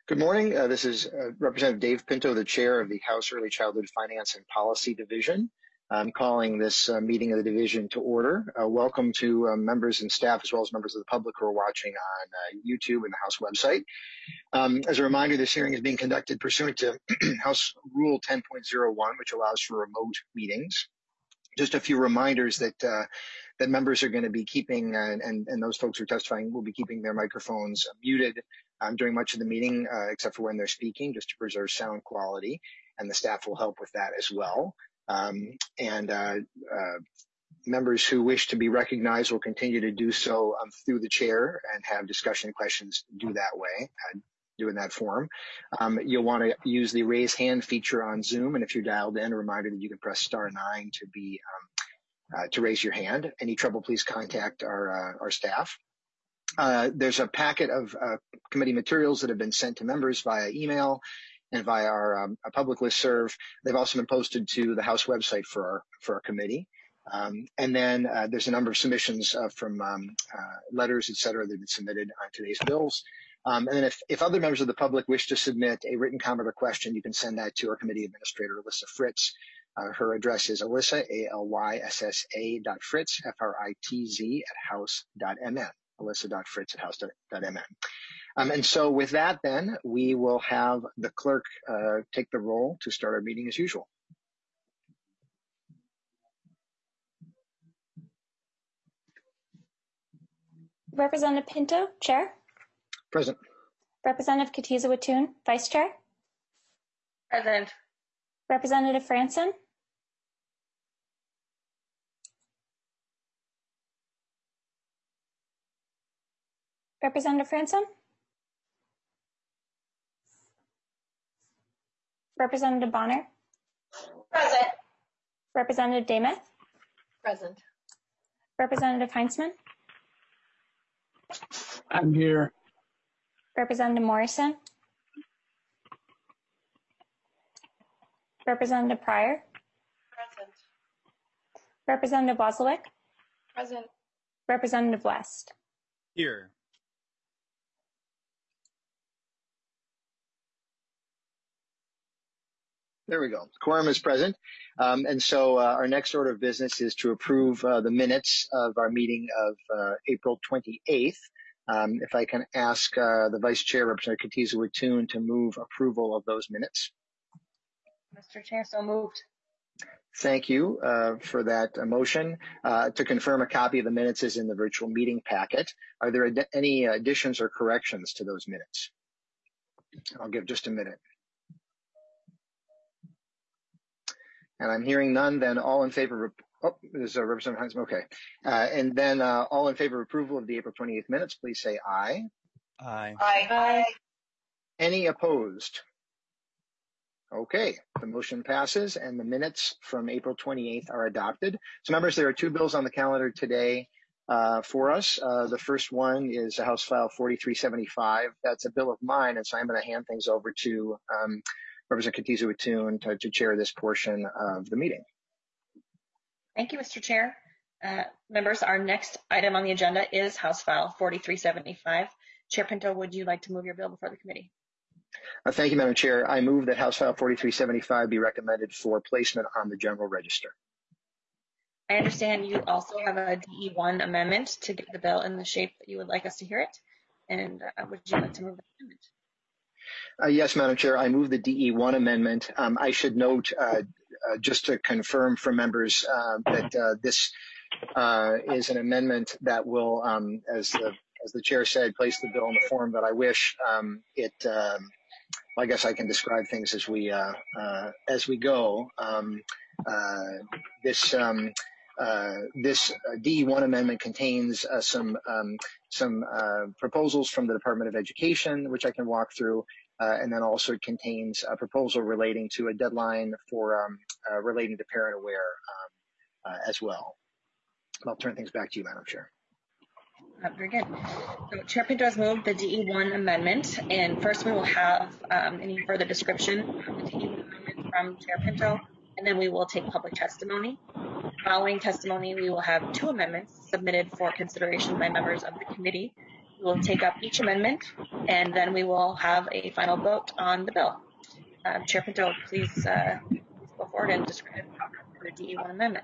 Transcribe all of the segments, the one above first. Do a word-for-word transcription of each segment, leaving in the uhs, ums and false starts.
Good morning. Uh, this is uh, Representative Dave Pinto, the chair of the House Early Childhood Finance and Policy Division. I'm calling this uh, meeting of the division to order. Uh, welcome to uh, members and staff as well as members of the public who are watching on uh, YouTube and the House website. Um, as a reminder, this hearing is being conducted pursuant to House Rule ten point oh one, which allows for remote meetings. Just a few reminders that uh, that members are going to be keeping, uh, and, and those folks who are testifying will be keeping their microphones muted um, during much of the meeting, uh, except for when they're speaking, just to preserve sound quality, and the staff will help with that as well. Um, and uh, uh, members who wish to be recognized will continue to do so um, through the chair and have discussion questions do that way. Uh, do in that form. Um, you'll want to use the raise hand feature on Zoom, and if you're dialed in, a reminder that you can press star nine to be um, uh, to raise your hand. Any trouble, please contact our uh, our staff. Uh, there's a packet of uh, committee materials that have been sent to members via email and via our um, a public listserv. They've also been posted to the House website for our for our committee. Um, and then uh, there's a number of submissions uh, from um, uh, letters, et cetera, that have been submitted on today's bills. Um, and then if, if other members of the public wish to submit a written comment or question, you can send that to our committee administrator, Alyssa Fritz. Uh, her address is Alyssa, A L Y S S A dot Fritz, F R I T Z, at house dot M M. Alyssa dot Fritz at house dot M M. Um, and so with that, then, we will have the clerk uh, take the roll to start our meeting as usual. Representative Pinto, Chair. Present. Representative Katiza-Watoon, Vice Chair. Present. Representative Franson. Representative Franson. Representative Bonner. Present. Representative Demuth. Present. Representative Heinzman. I'm here. Representative Morrison. Representative Pryor. Present. Representative Wozlowick. Present. Representative West. Here. There we go. Quorum is present. Um, and so uh, our next order of business is to approve uh, the minutes of our meeting of uh, April twenty-eighth. Um, if I can ask uh, the Vice Chair, Representative Katiza-Watoon, to move approval of those minutes. Mister Chair, so moved. Thank you uh, for that uh, motion. Uh, to confirm, a copy of the minutes is in the virtual meeting packet. Are there ad- any additions or corrections to those minutes? I'll give just a minute. And I'm hearing none. Then all in favor of, oh, there's a Representative Heinzman. Okay. Uh, and then uh, all in favor of approval of the April twenty-eighth minutes, please say aye. Aye. Aye. Aye. Any opposed? Okay. The motion passes and the minutes from April twenty-eighth are adopted. So members, there are two bills on the calendar today uh, for us. Uh, the first one is House File forty-three seventy-five. That's a bill of mine, and so I'm going to hand things over to um, Representative Katiza-Watoon to, to chair this portion of the meeting. Thank you, Mister Chair. Uh, members, our next item on the agenda is House File forty-three seventy-five. Chair Pinto, would you like to move your bill before the committee? Uh, thank you, Madam Chair. I move that House File forty-three seventy-five be recommended for placement on the General Register. I understand you also have a D E one amendment to get the bill in the shape that you would like us to hear it. And uh, would you like to move the amendment? Uh, yes, Madam Chair, I move the D E one amendment. Um, I should note, uh, uh, just to confirm for members, uh, that uh, this uh, is an amendment that will, um, as the as the chair said, place the bill in the form that I wish. Um, it, um, well, I guess I can describe things as we uh, uh, as we go. Um, uh, this um, uh, this D E one amendment contains uh, some um, some uh, proposals from the Department of Education, which I can walk through. Uh, and then also it contains a proposal relating to a deadline for um, uh, relating to Parent Aware um, uh, as well. I'll turn things back to you, Madam Chair. Uh, very good. So Chair Pinto has moved the D E one amendment, and first we will have um, any further description of the D E one amendment from Chair Pinto, and then we will take public testimony. Following testimony, we will have two amendments submitted for consideration by members of the committee, We'll take up each amendment, and then we will have a final vote on the bill. Uh, Chair Pinto, please, uh, please go forward and describe the D E one amendment.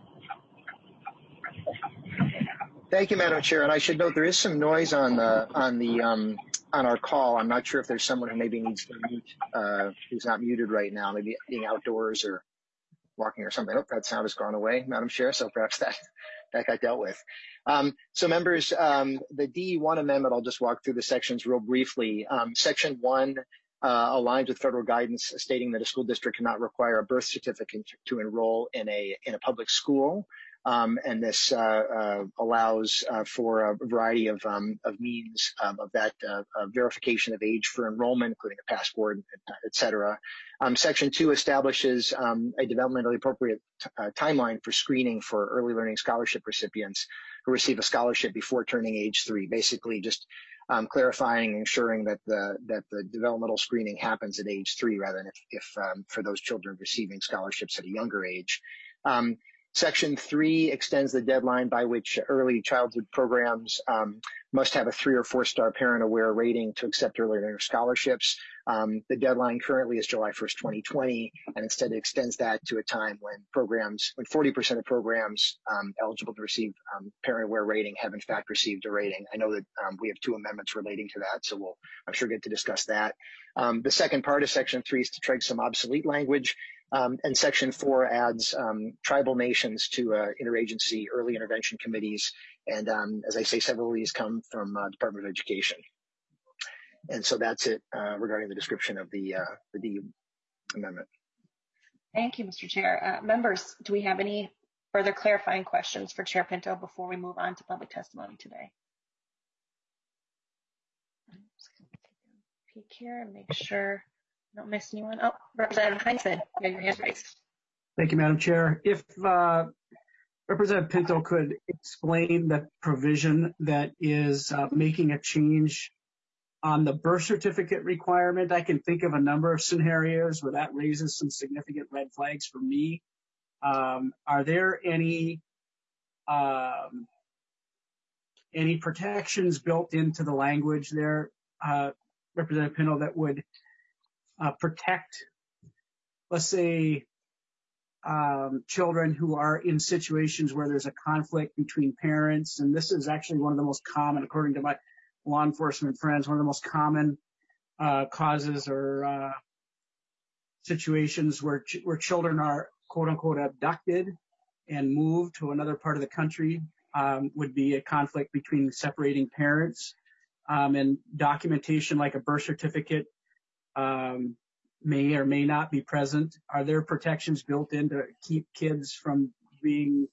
Thank you, Madam Chair. And I should note there is some noise on the on the um, on our call. I'm not sure if there's someone who maybe needs to mute, uh, who's not muted right now, maybe being outdoors or walking or something. Oh, that sound has gone away, Madam Chair. So perhaps that that got dealt with. Um, so members, um, the D E one amendment, I'll just walk through the sections real briefly. Um, section one uh, aligns with federal guidance stating that a school district cannot require a birth certificate to enroll in a in a public school. Um, and this uh, uh, allows uh, for a variety of, um, of means um, of that uh, uh, verification of age for enrollment, including a passport, et cetera. Um, Section two establishes um, a developmentally appropriate t- uh, timeline for screening for early learning scholarship recipients who receive a scholarship before turning age three, basically just um, clarifying and ensuring that the that the developmental screening happens at age three rather than if, if um, for those children receiving scholarships at a younger age. Um, Section three extends the deadline by which early childhood programs um, must have a three or four star parent aware rating to accept early learner scholarships. Um, the deadline currently is July first, twenty twenty, and instead it extends that to a time when programs, when forty percent of programs um, eligible to receive um, parent aware rating have in fact received a rating. I know that um, we have two amendments relating to that, so we'll, I'm sure, get to discuss that. Um, the second part of Section three is to strike some obsolete language. Um, and Section four adds um, tribal nations to uh, interagency early intervention committees. And um, as I say, several of these come from uh, Department of Education. And so that's it uh, regarding the description of the, uh, the D amendment. Thank you, Mister Chair. Uh, members, do we have any further clarifying questions for Chair Pinto before we move on to public testimony today? I'm just going to take a peek here and make sure I don't miss anyone. Oh, Representative Heinzman, you have your hand raised. Thank you, Madam Chair. If uh, Representative Pinto could explain the provision that is uh, making a change on the birth certificate requirement, I can think of a number of scenarios where that raises some significant red flags for me. Um, are there any um, any protections built into the language there, uh, Representative Pinto, that would Uh, protect, let's say, um, children who are in situations where there's a conflict between parents? And this is actually one of the most common, according to my law enforcement friends, one of the most common uh, causes or uh, situations where ch- where children are quote unquote abducted and moved to another part of the country um, would be a conflict between separating parents, um, and documentation like a birth certificate Um, may or may not be present. Are there protections built in to keep kids from being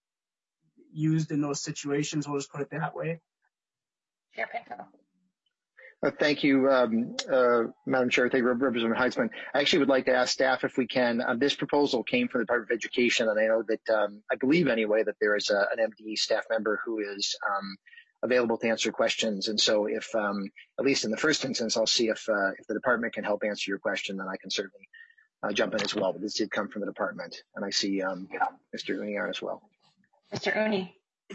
used in those situations? We'll just put it that way. Chair Pinto. Uh, thank you, um, uh, Madam Chair. Thank you, Representative Heitzman. I actually would like to ask staff if we can. Um, this proposal came from the Department of Education, and I know that um, I believe anyway that there is a, an M D E staff member who is um, available to answer questions. And so if, um, at least in the first instance, I'll see if, uh, if the department can help answer your question, then I can certainly uh, jump in as well. But this did come from the department. And I see um, Mister Union as well. Mister Uni.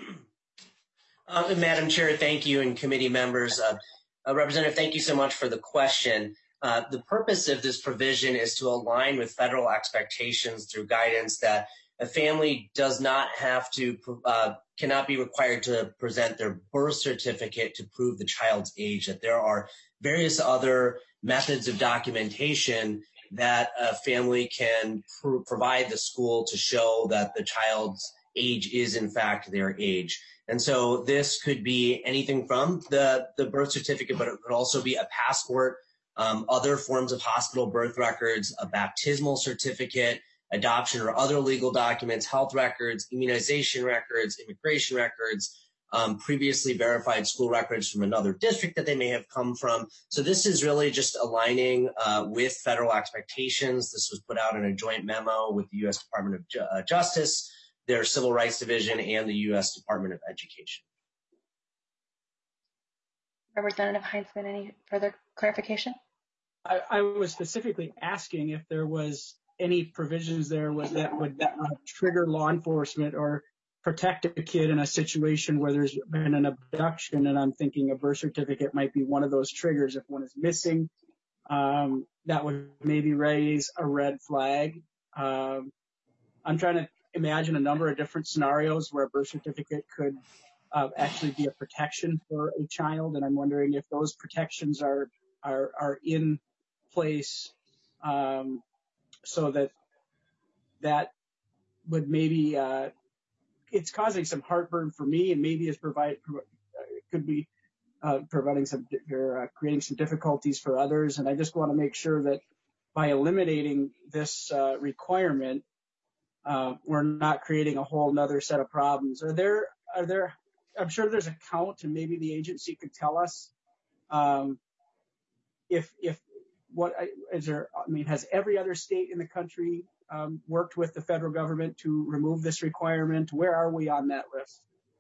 Um, Madam Chair, thank you, and committee members. Uh, uh, Representative, thank you so much for the question. Uh, the purpose of this provision is to align with federal expectations through guidance that a family does not have to, uh, cannot be required to present their birth certificate to prove the child's age, that there are various other methods of documentation that a family can pr- provide the school to show that the child's age is in fact their age. And so this could be anything from the, the birth certificate, but it could also be a passport, um, other forms of hospital birth records, a baptismal certificate, adoption or other legal documents, health records, immunization records, immigration records, um, previously verified school records from another district that they may have come from. So this is really just aligning uh, with federal expectations. This was put out in a joint memo with the U S Department of Ju- uh, Justice, their Civil Rights Division, and the U S Department of Education. Representative Heinzman, any further clarification? I, I was specifically asking if there was any provisions there with, that would that would trigger law enforcement or protect a kid in a situation where there's been an abduction, and I'm thinking a birth certificate might be one of those triggers. If one is missing, um, that would maybe raise a red flag. Um, I'm trying to imagine a number of different scenarios where a birth certificate could uh, actually be a protection for a child, and I'm wondering if those protections are are, are in place, um, so that that would maybe uh, it's causing some heartburn for me, and maybe it's provide it could be uh, providing some or uh, creating some difficulties for others. And I just want to make sure that by eliminating this uh, requirement, uh, we're not creating a whole nother set of problems. Are there are there? I'm sure there's a count, and maybe the agency could tell us um, if if what is there. I mean, has every other state in the country Um, worked with the federal government to remove this requirement? Where are we on that list?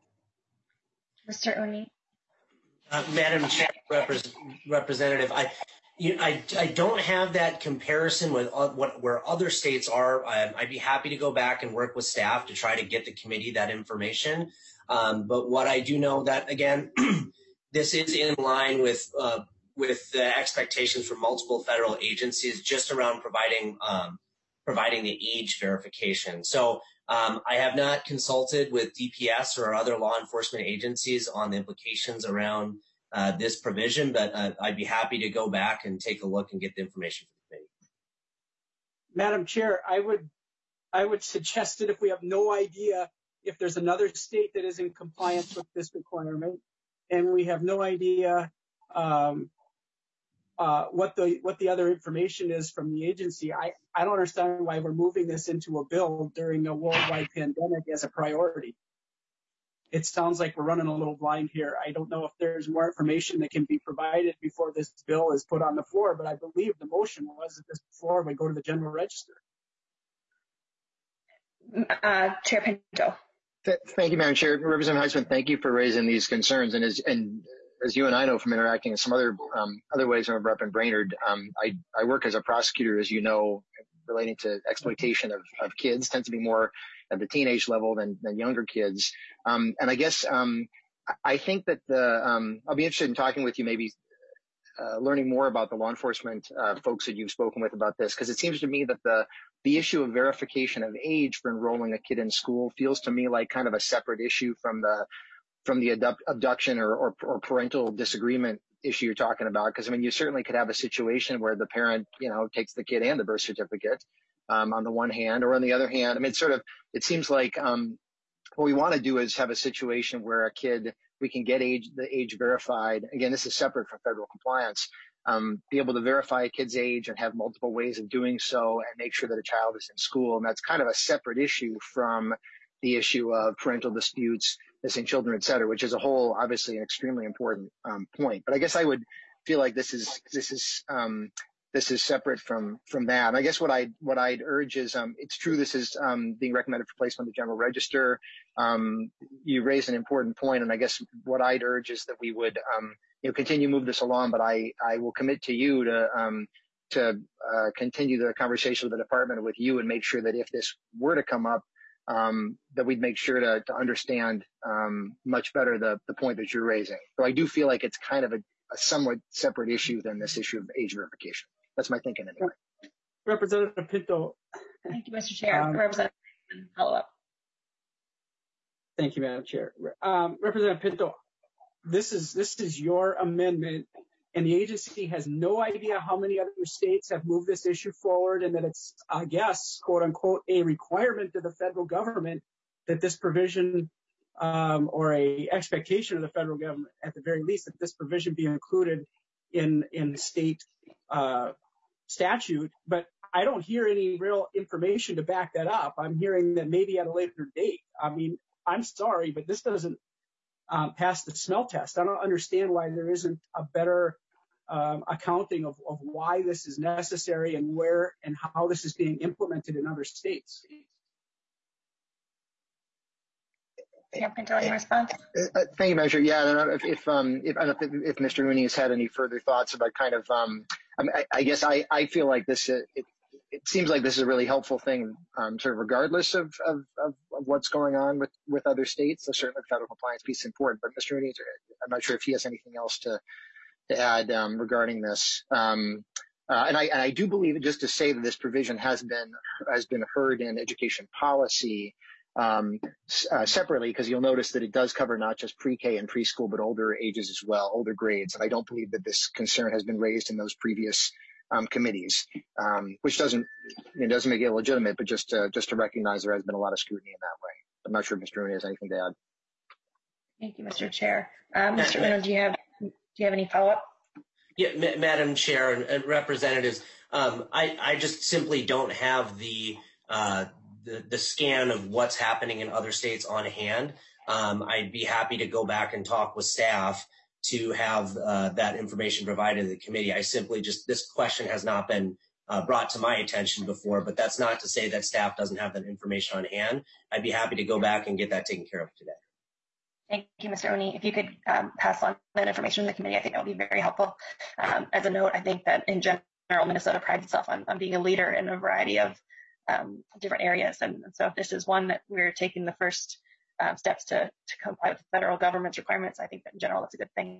Mister Uni. Uh, Madam Chair, Repres- Representative, I, you, I, I don't have that comparison with uh, what where other states are. Um, I'd be happy to go back and work with staff to try to get the committee that information. Um, but what I do know that, again, this is in line with uh, with the expectations from multiple federal agencies just around providing um, providing the age verification. So um, I have not consulted with D P S or other law enforcement agencies on the implications around uh, this provision, but uh, I'd be happy to go back and take a look and get the information for the committee. Madam Chair, I would I would suggest that if we have no idea if there's another state that is in compliance with this requirement, and we have no idea um, Uh, what the what the other information is from the agency, I, I don't understand why we're moving this into a bill during a worldwide pandemic as a priority. It sounds like we're running a little blind here. I don't know if there's more information that can be provided before this bill is put on the floor, but I believe the motion was that this floor would go to the general register. Uh, Chair Pinto. Thank you, Madam Chair. Representative Heisman, thank you for raising these concerns. And as and as you and I know from interacting in some other um, other ways with Representative Brainerd, um, I, I work as a prosecutor, as you know, relating to exploitation of, of kids, tends to be more at the teenage level than, than younger kids. Um, and I guess um, I think that the um, I'll be interested in talking with you, maybe uh, learning more about the law enforcement uh, folks that you've spoken with about this, because it seems to me that the the issue of verification of age for enrolling a kid in school feels to me like kind of a separate issue from the from the abduction or, or, or parental disagreement issue you're talking about. Because, I mean, you certainly could have a situation where the parent, you know, takes the kid and the birth certificate um, on the one hand, or on the other hand, I mean, it's sort of, it seems like um, what we want to do is have a situation where a kid, we can get age, the age verified. Again, this is separate from federal compliance. Um, be able to verify a kid's age and have multiple ways of doing so and make sure that a child is in school. And that's kind of a separate issue from the issue of parental disputes, missing children, et cetera, which is a whole, obviously, an extremely important um, point. But I guess I would feel like this is this is um, this is separate from from that. And I guess what I what I'd urge is, um, it's true this is um, being recommended for placement in the general register. Um, you raised an important point, and I guess what I'd urge is that we would um, you know continue to move this along. But I I will commit to you to um, to uh, continue the conversation with the department and with you, and make sure that if this were to come up, Um, that we'd make sure to, to understand um, much better the, the point that you're raising. So I do feel like it's kind of a, a somewhat separate issue than this issue of age verification. That's my thinking anyway. Representative Pinto. Thank you, Mister Chair. Um, Representative, follow up. Thank you, Madam Chair. Um, Representative Pinto, this is this is your amendment, and the agency has no idea how many other states have moved this issue forward, and that it's, I guess, quote unquote, a requirement to the federal government that this provision um, or a expectation of the federal government, at the very least, that this provision be included in in state uh, statute. But I don't hear any real information to back that up. I'm hearing that maybe at a later date. I mean, I'm sorry, but this doesn't um, pass the smell test. I don't understand why there isn't a better Um, accounting of, of why this is necessary and where and how this is being implemented in other states. Yeah, Pinto, any response? Uh, thank you, Measure. Yeah, I don't know if if, um, if, I don't know if, if Mister Rooney has had any further thoughts about kind of. Um, I, mean, I, I guess I, I feel like this. Uh, it, it seems like this is a really helpful thing, um, sort of regardless of, of, of, of what's going on with, with other states. So certainly the federal compliance piece is important, but Mister Rooney, I'm not sure if he has anything else to, to add um, regarding this. Um, uh, and, I, and I do believe, just to say that this provision has been, has been heard in education policy um, uh, separately, because you'll notice that it does cover not just pre-K and preschool, but older ages as well, older grades. And I don't believe that this concern has been raised in those previous Um, committees, um, which doesn't it doesn't make it illegitimate, but just uh, just to recognize there has been a lot of scrutiny in that way. I'm not sure if Mister Rooney has anything to add. Thank you, Mister Chair. Um, Mister Uno, do you have do you have any follow up? Yeah, Ma- Madam Chair and, and representatives, um, I, I just simply don't have the, uh, the the scan of what's happening in other states on hand. Um, I'd be happy to go back and talk with staff to have uh, that information provided to the committee. I simply just, this question has not been uh, brought to my attention before, but that's not to say that staff doesn't have that information on hand. I'd be happy to go back and get that taken care of today. Thank you, Mister Oni. If you could um, pass on that information to the committee, I think that would be very helpful. Um, as a note, I think that in general, Minnesota prides itself on, on being a leader in a variety of um, different areas. And, and so if this is one that we're taking the first Uh, steps to, to comply with the federal government's requirements, I think that in general that's a good thing.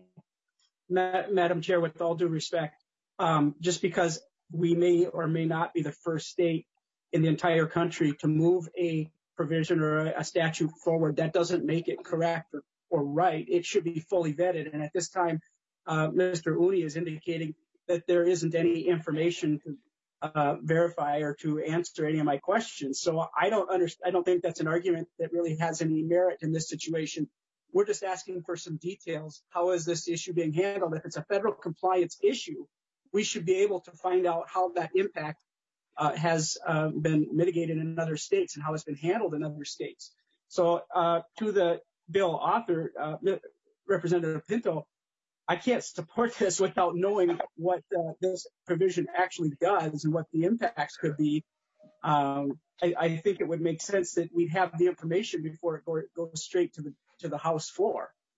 Ma- Madam Chair, with all due respect, um, just because we may or may not be the first state in the entire country to move a provision or a, a statute forward, that doesn't make it correct or, or right. It should be fully vetted. And at this time, uh, Mister Uni is indicating that there isn't any information to Uh, verify or to answer any of my questions. So I don't understand. I don't think that's an argument that really has any merit in this situation. We're just asking for some details. How is this issue being handled? If it's a federal compliance issue, we should be able to find out how that impact uh, has uh, been mitigated in other states and how it's been handled in other states. So uh, to the bill author, uh, Representative Pinto, I can't support this without knowing what uh, this provision actually does and what the impacts could be. Um, I, I think it would make sense that we'd have the information before it go, goes straight to the to the House floor.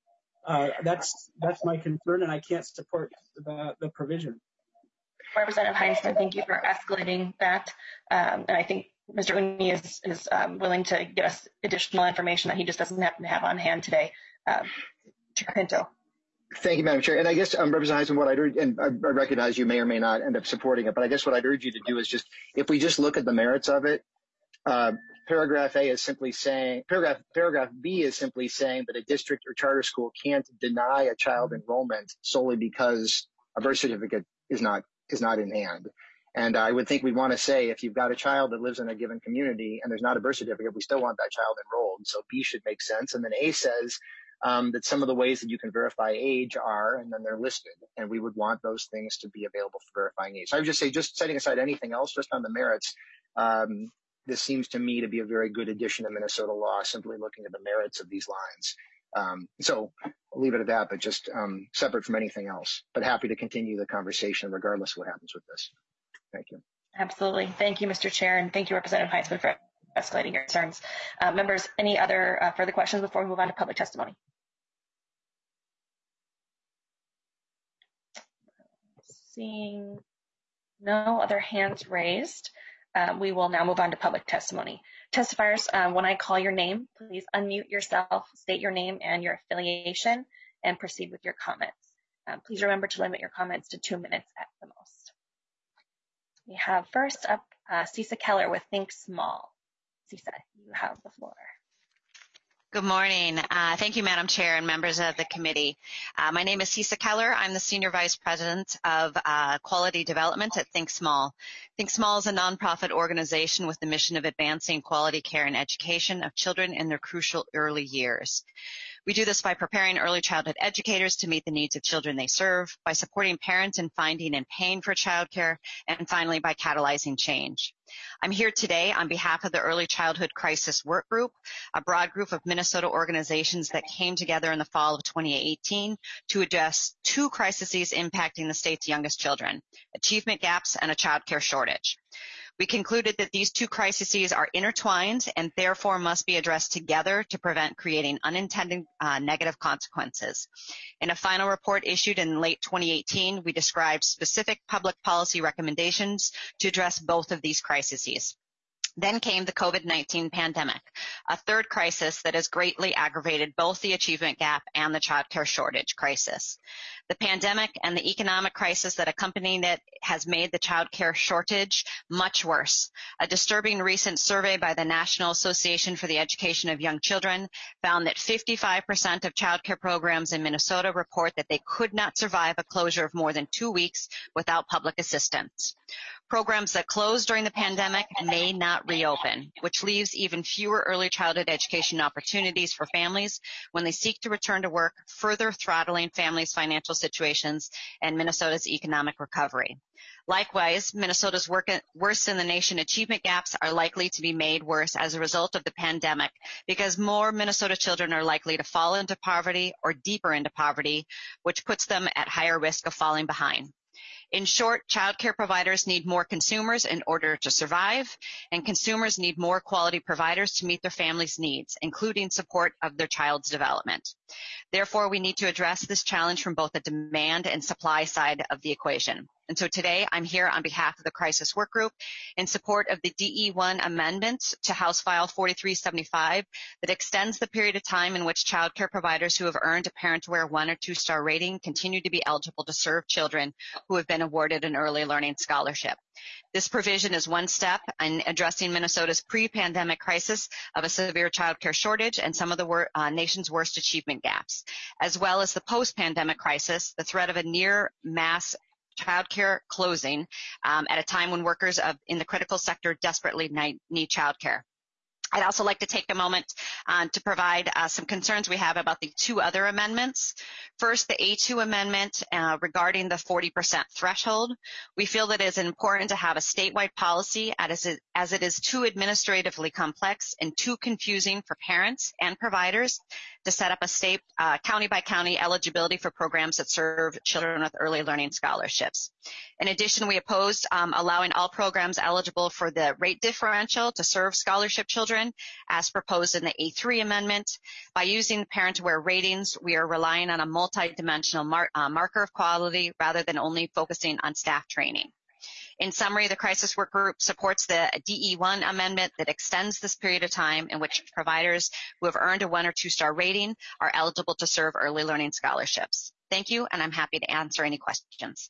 Uh, that's that's my concern, and I can't support the, the provision. Representative Heintzeman, thank you for escalating that. Um, and I think Mister Uni is, is um, willing to get us additional information that he just doesn't happen to have on hand today. Um, Chair Pinto. Thank you, Madam Chair. And I guess, um, Representative Heintzeman, what I'd urge, and I recognize you may or may not end up supporting it, but I guess what I'd urge you to do is just, if we just look at the merits of it, uh, paragraph A is simply saying, paragraph, paragraph B is simply saying that a district or charter school can't deny a child enrollment solely because a birth certificate is not, is not in hand. And I would think we'd want to say, if you've got a child that lives in a given community and there's not a birth certificate, we still want that child enrolled. So B should make sense. And then A says, Um, that some of the ways that you can verify age are, and then they're listed, and we would want those things to be available for verifying age. So I would just say, just setting aside anything else, just on the merits, um, this seems to me to be a very good addition to Minnesota law, simply looking at the merits of these lines. Um, so I'll leave it at that, but just um, separate from anything else, but happy to continue the conversation regardless of what happens with this. Thank you. Absolutely. Thank you, Mister Chair, and thank you, Representative Heintzeman, for escalating your concerns. Uh, members, any other uh, further questions before we move on to public testimony? Seeing no other hands raised, uh, we will now move on to public testimony. Testifiers, uh, when I call your name, please unmute yourself, state your name and your affiliation, and proceed with your comments. Um, please remember to limit your comments to two minutes at the most. We have first up uh, Cisa Keller with Think Small. Cisa, you have the floor. Good morning. Uh, thank you, Madam Chair and members of the committee. Uh, my name is Cisa Keller. I'm the Senior Vice President of uh, Quality Development at Think Small. Think Small is a nonprofit organization with the mission of advancing quality care and education of children in their crucial early years. We do this by preparing early childhood educators to meet the needs of children they serve, by supporting parents in finding and paying for childcare, and finally by catalyzing change. I'm here today on behalf of the Early Childhood Crisis Work Group, a broad group of Minnesota organizations that came together in the fall of twenty eighteen to address two crises impacting the state's youngest children, achievement gaps and a childcare shortage. We concluded that these two crises are intertwined and therefore must be addressed together to prevent creating unintended uh, negative consequences. In a final report issued in late twenty eighteen, we described specific public policy recommendations to address both of these crises. Then came the COVID nineteen pandemic, a third crisis that has greatly aggravated both the achievement gap and the childcare shortage crisis. The pandemic and the economic crisis that accompanied it has made the childcare shortage much worse. A disturbing recent survey by the National Association for the Education of Young Children found that fifty-five percent of childcare programs in Minnesota report that they could not survive a closure of more than two weeks without public assistance. Programs that closed during the pandemic may not reopen, which leaves even fewer early childhood education opportunities for families when they seek to return to work, further throttling families' financial situations and Minnesota's economic recovery. Likewise, Minnesota's worst in the nation achievement gaps are likely to be made worse as a result of the pandemic because more Minnesota children are likely to fall into poverty or deeper into poverty, which puts them at higher risk of falling behind. In short, childcare providers need more consumers in order to survive, and consumers need more quality providers to meet their families' needs, including support of their child's development. Therefore, we need to address this challenge from both the demand and supply side of the equation. And so today, I'm here on behalf of the Crisis Work Group in support of the D E one amendment to House File forty-three seventy-five that extends the period of time in which child care providers who have earned a Parent Aware one or two star rating continue to be eligible to serve children who have been awarded an early learning scholarship. This provision is one step in addressing Minnesota's pre-pandemic crisis of a severe child care shortage and some of the wor- uh, nation's worst achievement gaps, as well as the post-pandemic crisis, the threat of a near mass childcare closing um, at a time when workers of, in the critical sector desperately need, need childcare. I'd also like to take a moment uh, to provide uh, some concerns we have about the two other amendments. First, the A two amendment uh, regarding the forty percent threshold. We feel that it is important to have a statewide policy as it, as it is too administratively complex and too confusing for parents and providers to set up a state uh, county by county eligibility for programs that serve children with early learning scholarships. In addition, we opposed um, allowing all programs eligible for the rate differential to serve scholarship children as proposed in the A three amendment. By using Parent Aware ratings, we are relying on a multidimensional mar uh, marker of quality rather than only focusing on staff training. In summary, the Crisis Work Group supports the D E one amendment that extends this period of time in which providers who have earned a one or two star rating are eligible to serve early learning scholarships. Thank you, and I'm happy to answer any questions.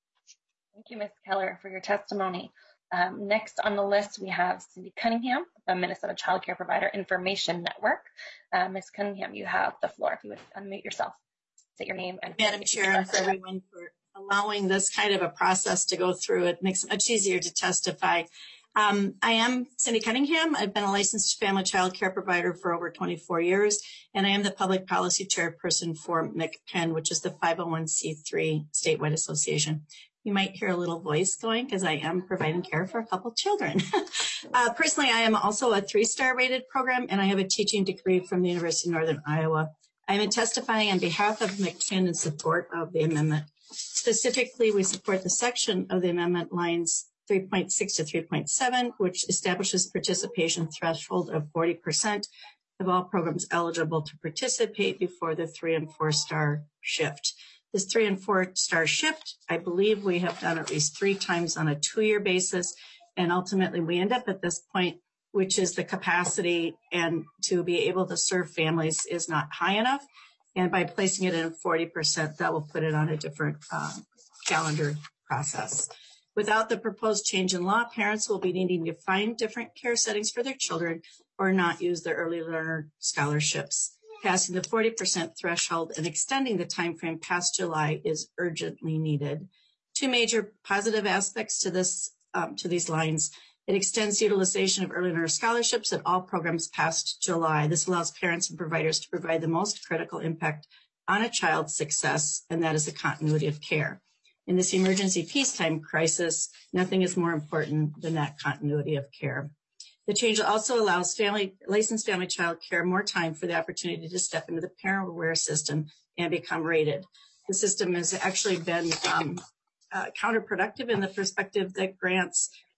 Thank you, Miz Keller, for your testimony. Um, next on the list, we have Cindy Cunningham, the Minnesota Child Care Provider Information Network. Uh, Miz Cunningham, you have the floor. If you would unmute yourself, say your name. And Madam Chair, and for everyone for allowing this kind of a process to go through. It makes it much easier to testify. Um, I am Cindy Cunningham. I've been a licensed family child care provider for over twenty-four years, and I am the public policy chairperson for M C P E N, which is the five oh one c three statewide association. You might hear a little voice going because I am providing care for a couple children. uh, personally, I am also a three-star rated program, and I have a teaching degree from the University of Northern Iowa. I am testifying on behalf of M C P E N in support of the amendment. Specifically, we support the section of the amendment lines three point six to three point seven, which establishes participation threshold of forty percent of all programs eligible to participate before the three and four star shift. This three and four star shift, I believe we have done at least three times on a two-year basis, and ultimately we end up at this point, which is the capacity and to be able to serve families is not high enough. And by placing it in forty percent, that will put it on a different um, calendar process. Without the proposed change in law, parents will be needing to find different care settings for their children or not use their early learner scholarships. Passing the forty percent threshold and extending the time frame past July is urgently needed. Two major positive aspects to this, um, to these lines. It extends utilization of early learner scholarships at all programs past July. This allows parents and providers to provide the most critical impact on a child's success, and that is the continuity of care. In this emergency peacetime crisis, nothing is more important than that continuity of care. The change also allows family, licensed family child care more time for the opportunity to step into the Parent Aware system and become rated. The system has actually been um, uh, counterproductive in the perspective that grants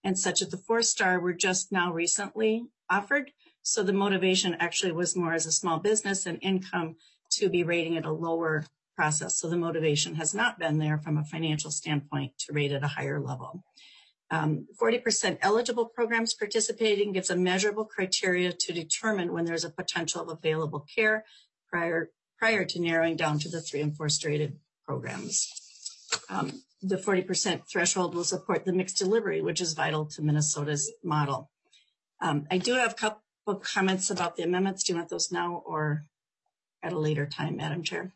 and such that the four-star were just now recently offered. So the motivation actually was more as a small business and income to be rating at a lower process. So the motivation has not been there from a financial standpoint to rate at a higher level. Um, forty percent eligible programs participating gives a measurable criteria to determine when there's a potential of available care prior, prior to narrowing down to the three and four rated programs. Um, the forty percent threshold will support the mixed delivery, which is vital to Minnesota's model. Um, I do have a couple of comments about the amendments. Do you want those now or at a later time, Madam Chair?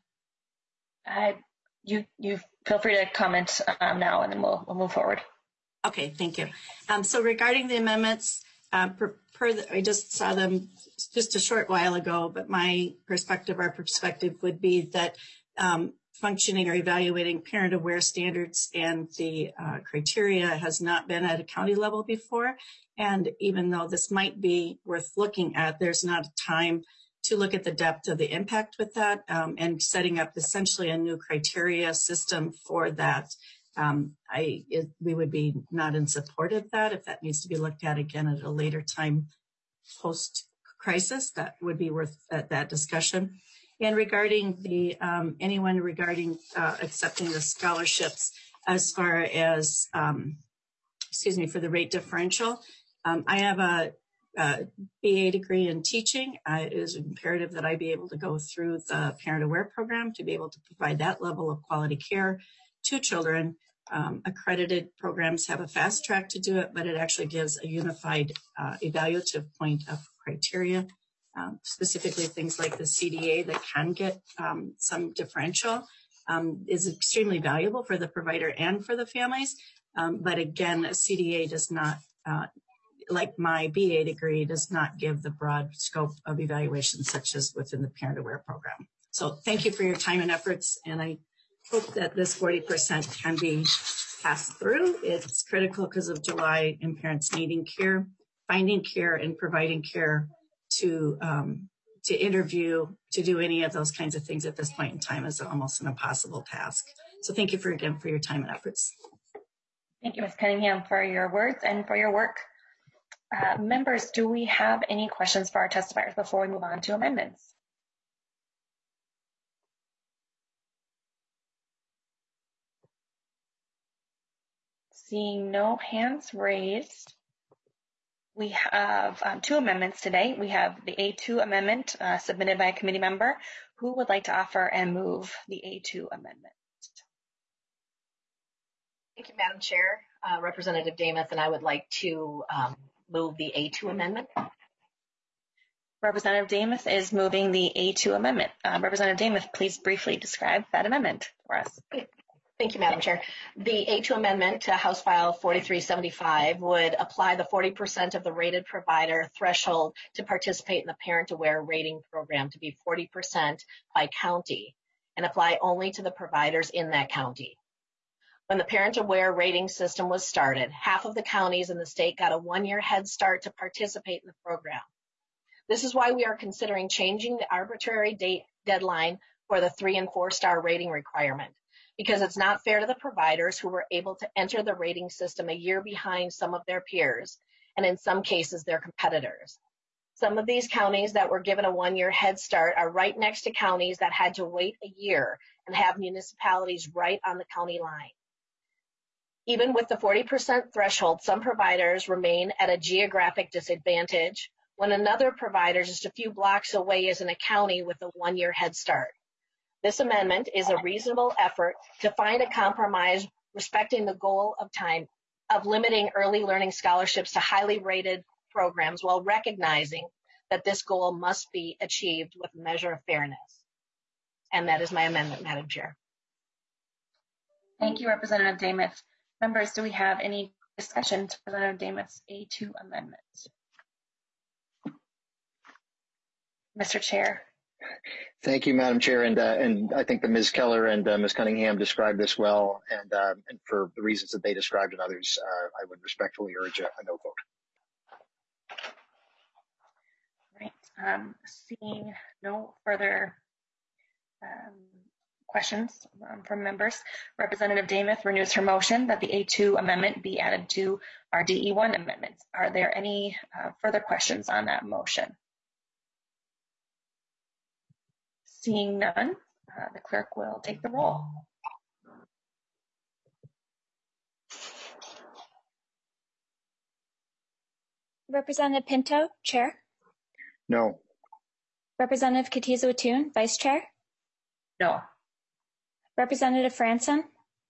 Uh, you, you feel free to comment um, now, and then we'll, we'll move forward. Okay, thank you. Um, so regarding the amendments, uh, per, per the, I just saw them just a short while ago, but my perspective, our perspective would be that um, functioning or evaluating parent-aware standards and the uh, criteria has not been at a county level before. And even though this might be worth looking at, there's not a time to look at the depth of the impact with that um, and setting up essentially a new criteria system for that. Um, I, it, we would be not in support of that. If that needs to be looked at again at a later time post-crisis, that would be worth uh, that discussion. And regarding the um, anyone regarding uh, accepting the scholarships as far as, um, excuse me, for the rate differential, um, I have a, a B A degree in teaching. Uh, it is imperative that I be able to go through the Parent Aware program to be able to provide that level of quality care to children. Um, accredited programs have a fast track to do it, but it actually gives a unified uh, evaluative point of criteria, um, specifically things like the C D A that can get um, some differential um, is extremely valuable for the provider and for the families. Um, but again, a C D A does not, uh, like my B A degree, does not give the broad scope of evaluation such as within the Parent Aware program. So thank you for your time and efforts, and I hope that this forty percent can be passed through. It's critical because of July and parents needing care, finding care and providing care to um, to interview, to do any of those kinds of things at this point in time is almost an impossible task. So thank you for again for your time and efforts. Thank you, Miz Cunningham, for your words and for your work. Uh, members, do we have any questions for our testifiers before we move on to amendments? Seeing no hands raised, we have um, two amendments today. We have the A two amendment uh, submitted by a committee member. Who would like to offer and move the A two amendment? Thank you, Madam Chair. Uh, Representative Demuth, and I would like to um, move the A two amendment. Representative Demuth is moving the A two amendment. Uh, Representative Demuth, please briefly describe that amendment for us. Thank you, Madam Chair. The A two amendment to House File forty-three seventy-five would apply the forty percent of the rated provider threshold to participate in the Parent Aware rating program to be forty percent by county and apply only to the providers in that county. When the Parent Aware rating system was started, half of the counties in the state got a one-year head start to participate in the program. This is why we are considering changing the arbitrary date deadline for the three and four star rating requirement, because it's not fair to the providers who were able to enter the rating system a year behind some of their peers, and in some cases, their competitors. Some of these counties that were given a one-year head start are right next to counties that had to wait a year and have municipalities right on the county line. Even with the forty percent threshold, some providers remain at a geographic disadvantage when another provider just a few blocks away is in a county with a one-year head start. This amendment is a reasonable effort to find a compromise respecting the goal of time of limiting early learning scholarships to highly rated programs while recognizing that this goal must be achieved with a measure of fairness. And that is my amendment, Madam Chair. Thank you, Representative Demuth. Members, do we have any discussion to Representative Demuth's A two amendment? Mister Chair. Thank you, Madam Chair, and uh, and I think that Miz Keller and uh, Miz Cunningham described this well, and uh, and for the reasons that they described and others, uh, I would respectfully urge a, a no vote. Right. Um, seeing no further um, questions um, from members. Representative Demuth renews her motion that the A two amendment be added to our D E one amendments. Are there any uh, further questions on that motion? Seeing none, uh, the clerk will take the roll. Representative Pinto, Chair. No. Representative Katiza-Wattoon, Vice Chair. No. Representative Franson.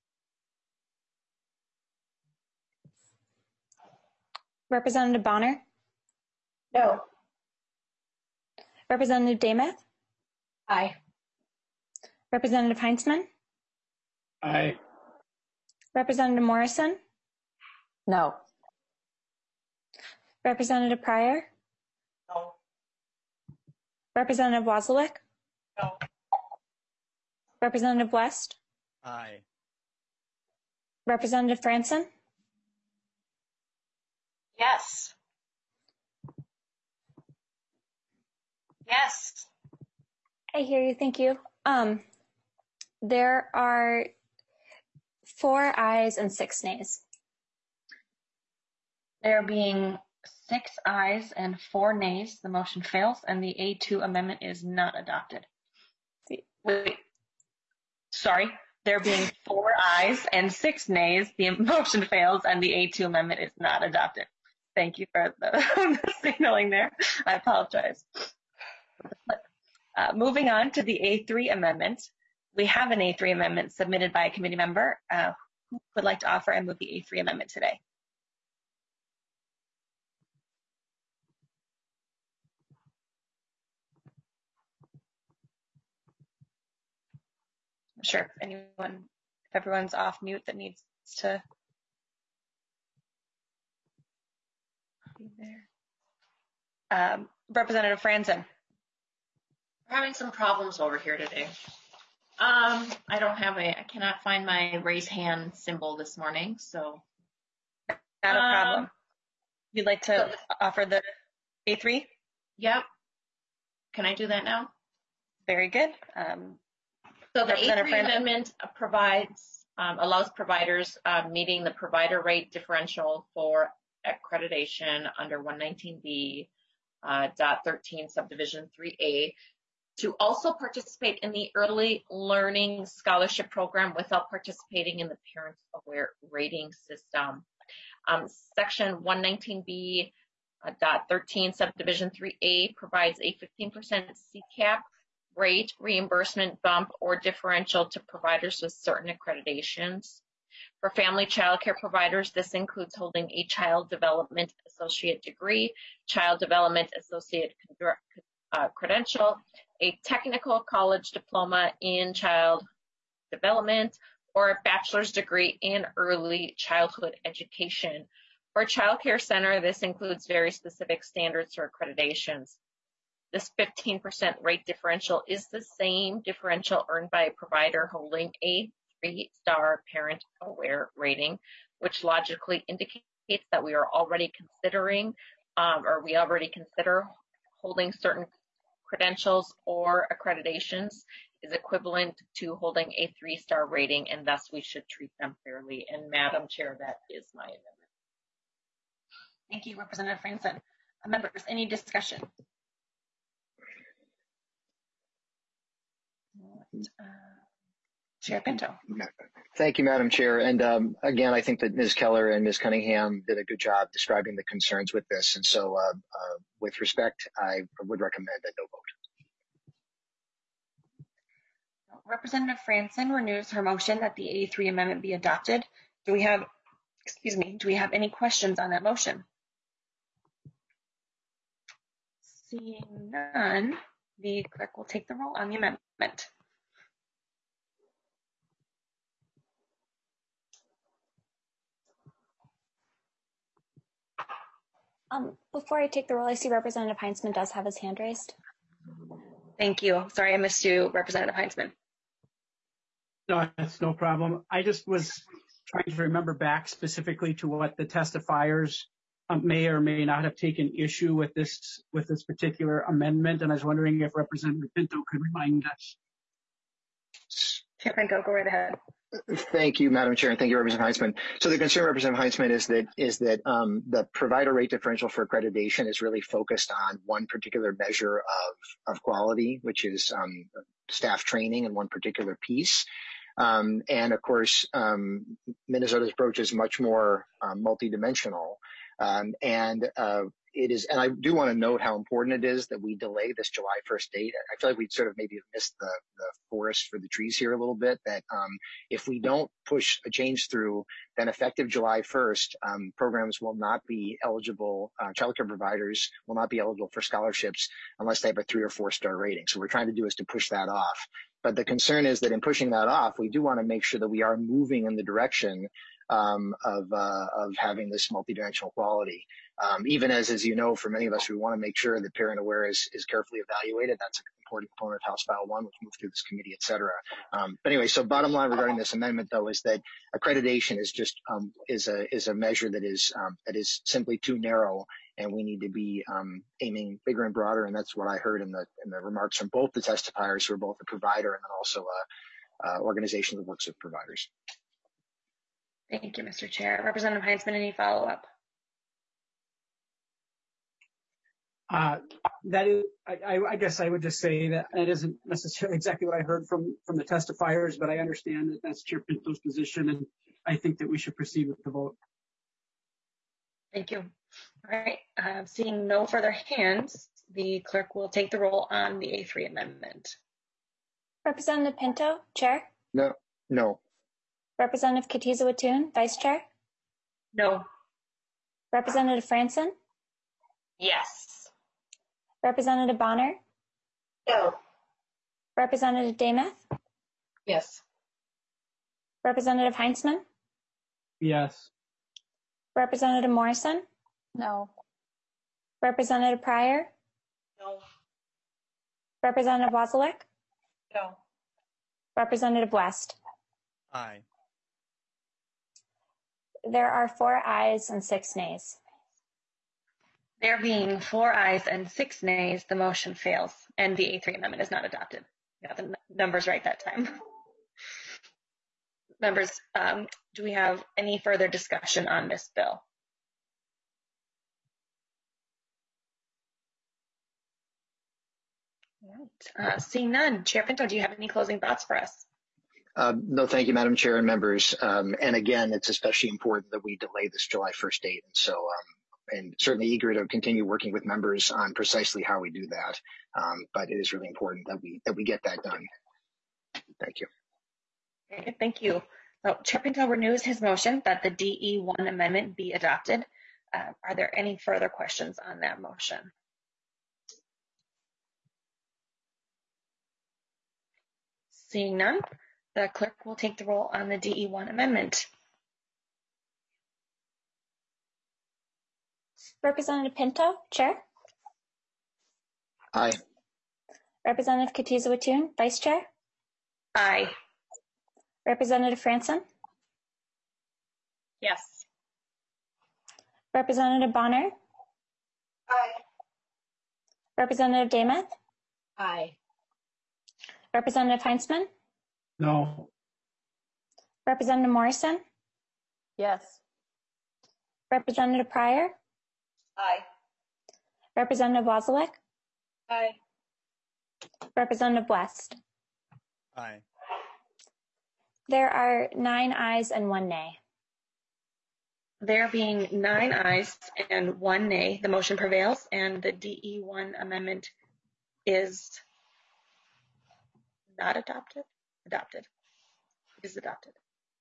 Representative Bonner. No. Representative Demuth. Aye. Representative Heinzman. Aye. Representative Morrison. No. Representative Pryor. No. Representative Wozniak. No. Representative West. Aye. Representative Franson. Yes. Yes. I hear you. Thank you. Um, there are four ayes and six nays. There being six ayes and four nays, the motion fails and the A two amendment is not adopted. Wait, sorry. There being four ayes and six nays, the motion fails and the A two amendment is not adopted. Thank you for the, the signaling there. I apologize. Uh, moving on to the A three amendment. We have an A three amendment submitted by a committee member uh, who would like to offer and move the A three amendment today. I'm sure if anyone, if everyone's off mute that needs to be there. Um, Representative Franson. We're having some problems over here today. Um, I don't have a, I cannot find my raise hand symbol this morning, so. Not a problem. Um, You'd like to so, offer the A three? Yep. Can I do that now? Very good. Um, so the A three amendment provides, um, allows providers uh, meeting the provider rate differential for accreditation under one nineteen B uh, dot thirteen subdivision three A to also participate in the early learning scholarship program without participating in the Parents Aware rating system. Um, section one nineteen B dot thirteen subdivision three A provides a fifteen percent C CAP rate reimbursement bump or differential to providers with certain accreditations. For family child care providers, this includes holding a child development associate degree, child development associate uh, credential, a technical college diploma in child development, or a bachelor's degree in early childhood education. For a child care center, this includes very specific standards for accreditations. This fifteen percent rate differential is the same differential earned by a provider holding a three-star Parent Aware rating, which logically indicates that we are already considering, um, or we already consider holding certain credentials or accreditations is equivalent to holding a three-star rating, and thus we should treat them fairly. And Madam Chair, that is my amendment. Thank you, Representative Franson. Uh, members, any discussion? Uh, Chair Pinto. Thank you, Madam Chair. And um, again, I think that Miz Keller and Miz Cunningham did a good job describing the concerns with this. And so uh, uh, with respect, I would recommend a no vote. Representative Franson renews her motion that the A three amendment be adopted. Do we have, excuse me, do we have any questions on that motion? Seeing none, the clerk will take the roll on the amendment. Um, before I take the roll, I see Representative Heinzman does have his hand raised. Thank you. Sorry, I missed you, Representative Heinzman. No, that's no problem. I just was trying to remember back specifically to what the testifiers um, may or may not have taken issue with this with this particular amendment, and I was wondering if Representative Pinto could remind us. Chair Pinto, go right ahead. Thank you, Madam Chair, and thank you, Representative Heintzeman. So the concern, Representative Heintzeman, is that is that um, the provider rate differential for accreditation is really focused on one particular measure of of quality, which is um, staff training in one particular piece. Um, and of course, um, Minnesota's approach is much more um, multidimensional. Um, and uh, it is, and I do want to note how important it is that we delay this July first date. I feel like we sort of maybe have missed the, the forest for the trees here a little bit, that um, if we don't push a change through, then effective July first, um, programs will not be eligible, uh, childcare providers will not be eligible for scholarships unless they have a three or four star rating. So what we're trying to do is to push that off. But the concern is that in pushing that off, we do want to make sure that we are moving in the direction um, of, uh, of having this multidimensional quality. Um, even as, as you know, for many of us, we want to make sure that parent aware is, is carefully evaluated. That's an important component of House File one, which moved through this committee, et cetera. Um, but anyway, so bottom line regarding this amendment, though, is that accreditation is just um, is a is a measure that is um, that is simply too narrow, and we need to be um, aiming bigger and broader. And that's what I heard in the in the remarks from both the testifiers, who are both a provider and then also a, a organization that works with providers. Thank you, Mister Chair. Representative Heintzeman, any follow up? Uh, that is, I, I guess I would just say that it isn't necessarily exactly what I heard from, from the testifiers, but I understand that that's Chair Pinto's position, and I think that we should proceed with the vote. Thank you. All right. Uh, seeing no further hands, the clerk will take the roll on the A three amendment. Representative Pinto, Chair. No. No. Representative Katiza-Wittun, Vice Chair. No. Representative Franson. Yes. Representative Bonner. No. Representative Demuth. Yes. Representative Heintzeman. Yes. Representative Morrison. No. Representative Pryor. No. Representative Wozniak. No. Representative West. Aye. There are four ayes and six nays. There being four ayes and six nays, the motion fails, and the A three amendment is not adopted. Got the numbers right that time. Members, um, do we have any further discussion on this bill? All right. Uh, seeing none, Chair Pinto, do you have any closing thoughts for us? Um, no, thank you, Madam Chair and members. Um, and again, it's especially important that we delay this July first date. And so, um, and certainly eager to continue working with members on precisely how we do that. Um, but it is really important that we that we get that done. Thank you. Okay, thank you. So Chair Pinto renews his motion that the D E one amendment be adopted. Uh, are there any further questions on that motion? Seeing none, the clerk will take the roll on the D E one amendment. Representative Pinto, Chair. Aye. Representative Katiza-Wittun, Vice Chair. Aye. Representative Franson. Yes. Representative Bonner. Aye. Representative Demuth. Aye. Representative Heintzeman. No. Representative Morrison. Yes. Representative Pryor. Aye. Representative Wozniak. Aye. Representative West. Aye. There are nine ayes and one nay. There being nine ayes and one nay, the motion prevails and the D E one amendment is not adopted. Adopted. Is adopted.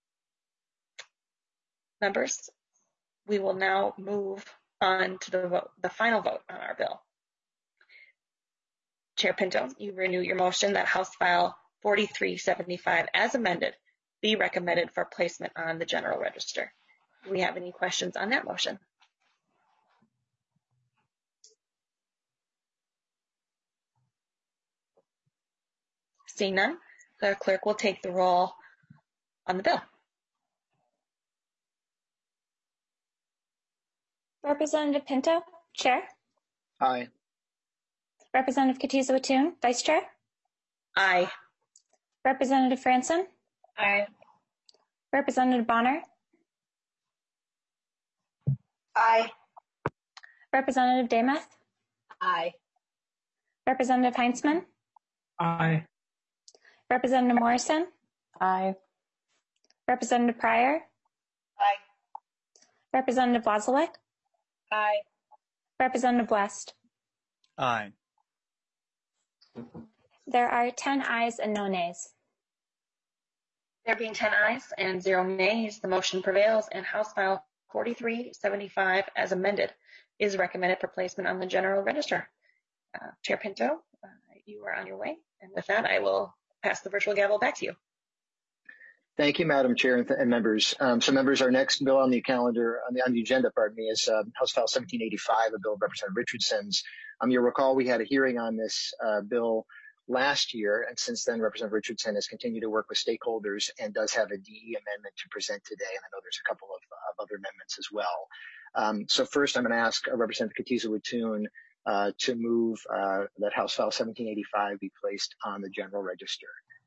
Members, we will now move on to the vote, the final vote on our bill. Chair Pinto, you renew your motion that House File forty-three seventy-five as amended be recommended for placement on the General Register. Do we have any questions on that motion? Seeing none, the clerk will take the roll on the bill. Representative Pinto, Chair. Aye. Representative Katiza-Wittun, Vice Chair. Aye. Representative Franson? Aye. Representative Bonner? Aye. Representative Demuth? Aye. Representative Heinzman? Aye. Representative Morrison? Aye. Representative Pryor? Aye. Representative Wozniak? Aye. Representative West? Aye. There are ten ayes and no nays. There being ten ayes and zero nays, the motion prevails, and House File forty-three seventy-five, as amended, is recommended for placement on the General Register. Uh, Chair Pinto, uh, you are on your way. And with that, I will pass the virtual gavel back to you. Thank you, Madam Chair and, and members. Um, so members, our next bill on the calendar, on the, on the agenda, pardon me, is uh, House File seventeen eighty-five, a bill of Representative Richardson's. Um, you'll recall we had a hearing on this uh, bill last year, and since then, Representative Richardson has continued to work with stakeholders and does have a D E amendment to present today, and I know there's a couple of, of other amendments as well. Um, so first, I'm going to ask uh, Representative Katiza-Witthuhn uh, to move uh, that House File seventeen eighty-five be placed on the General Register.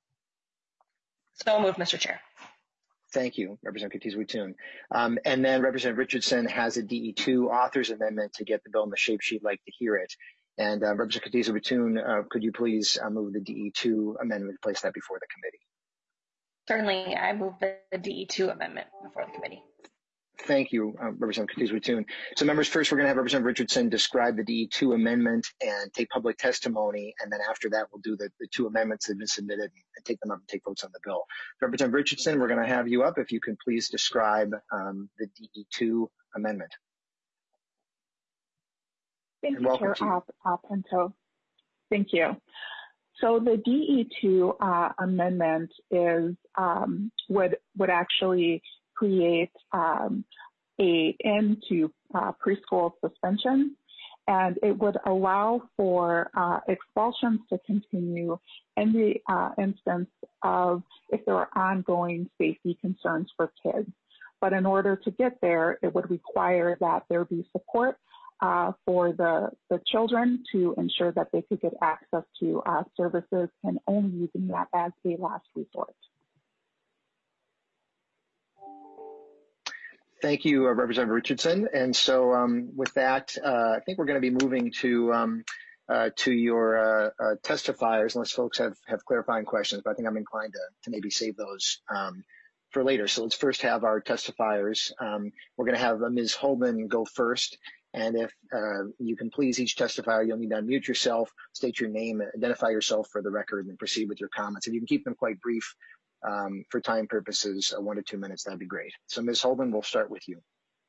So moved, Mister Chair. Thank you, Representative Katiza-Witthuhn. Um, and then Representative Richardson has a D E two authors amendment to get the bill in the shape she'd like to hear it. And uh, Representative Katiza-Witthuhn, uh, could you please uh, move the D E two amendment, place that before the committee? Certainly, I move the D E two amendment before the committee. Thank you, uh, Representative Katiza-Witthuhn. So members, first we're going to have Representative Richardson describe the D E two amendment and take public testimony, and then after that we'll do the, the two amendments that have been submitted and take them up and take votes on the bill. Representative Richardson, we're going to have you up if you can please describe um, the D E two amendment. Thank you, Chair uh, Pinto. Thank you. So the D E two uh, amendment is um, would would actually create um, a end to uh, preschool suspension, and it would allow for uh, expulsions to continue in the uh, instance of if there are ongoing safety concerns for kids. But in order to get there, it would require that there be support Uh, for the, the children to ensure that they could get access to uh, services, and only using that as a last resort. Thank you, uh, Representative Richardson. And so um, with that, uh, I think we're going to be moving to um, uh, to your uh, uh, testifiers, unless folks have, have clarifying questions, but I think I'm inclined to, to maybe save those um, for later. So let's first have our testifiers. Um, we're going to have uh, Miz Holden go first. And if uh, you can please each testifier, you'll need to unmute yourself, state your name, identify yourself for the record, and proceed with your comments. If you can keep them quite brief um, for time purposes, uh, one to two minutes, that'd be great. So Miz Holden, we'll start with you.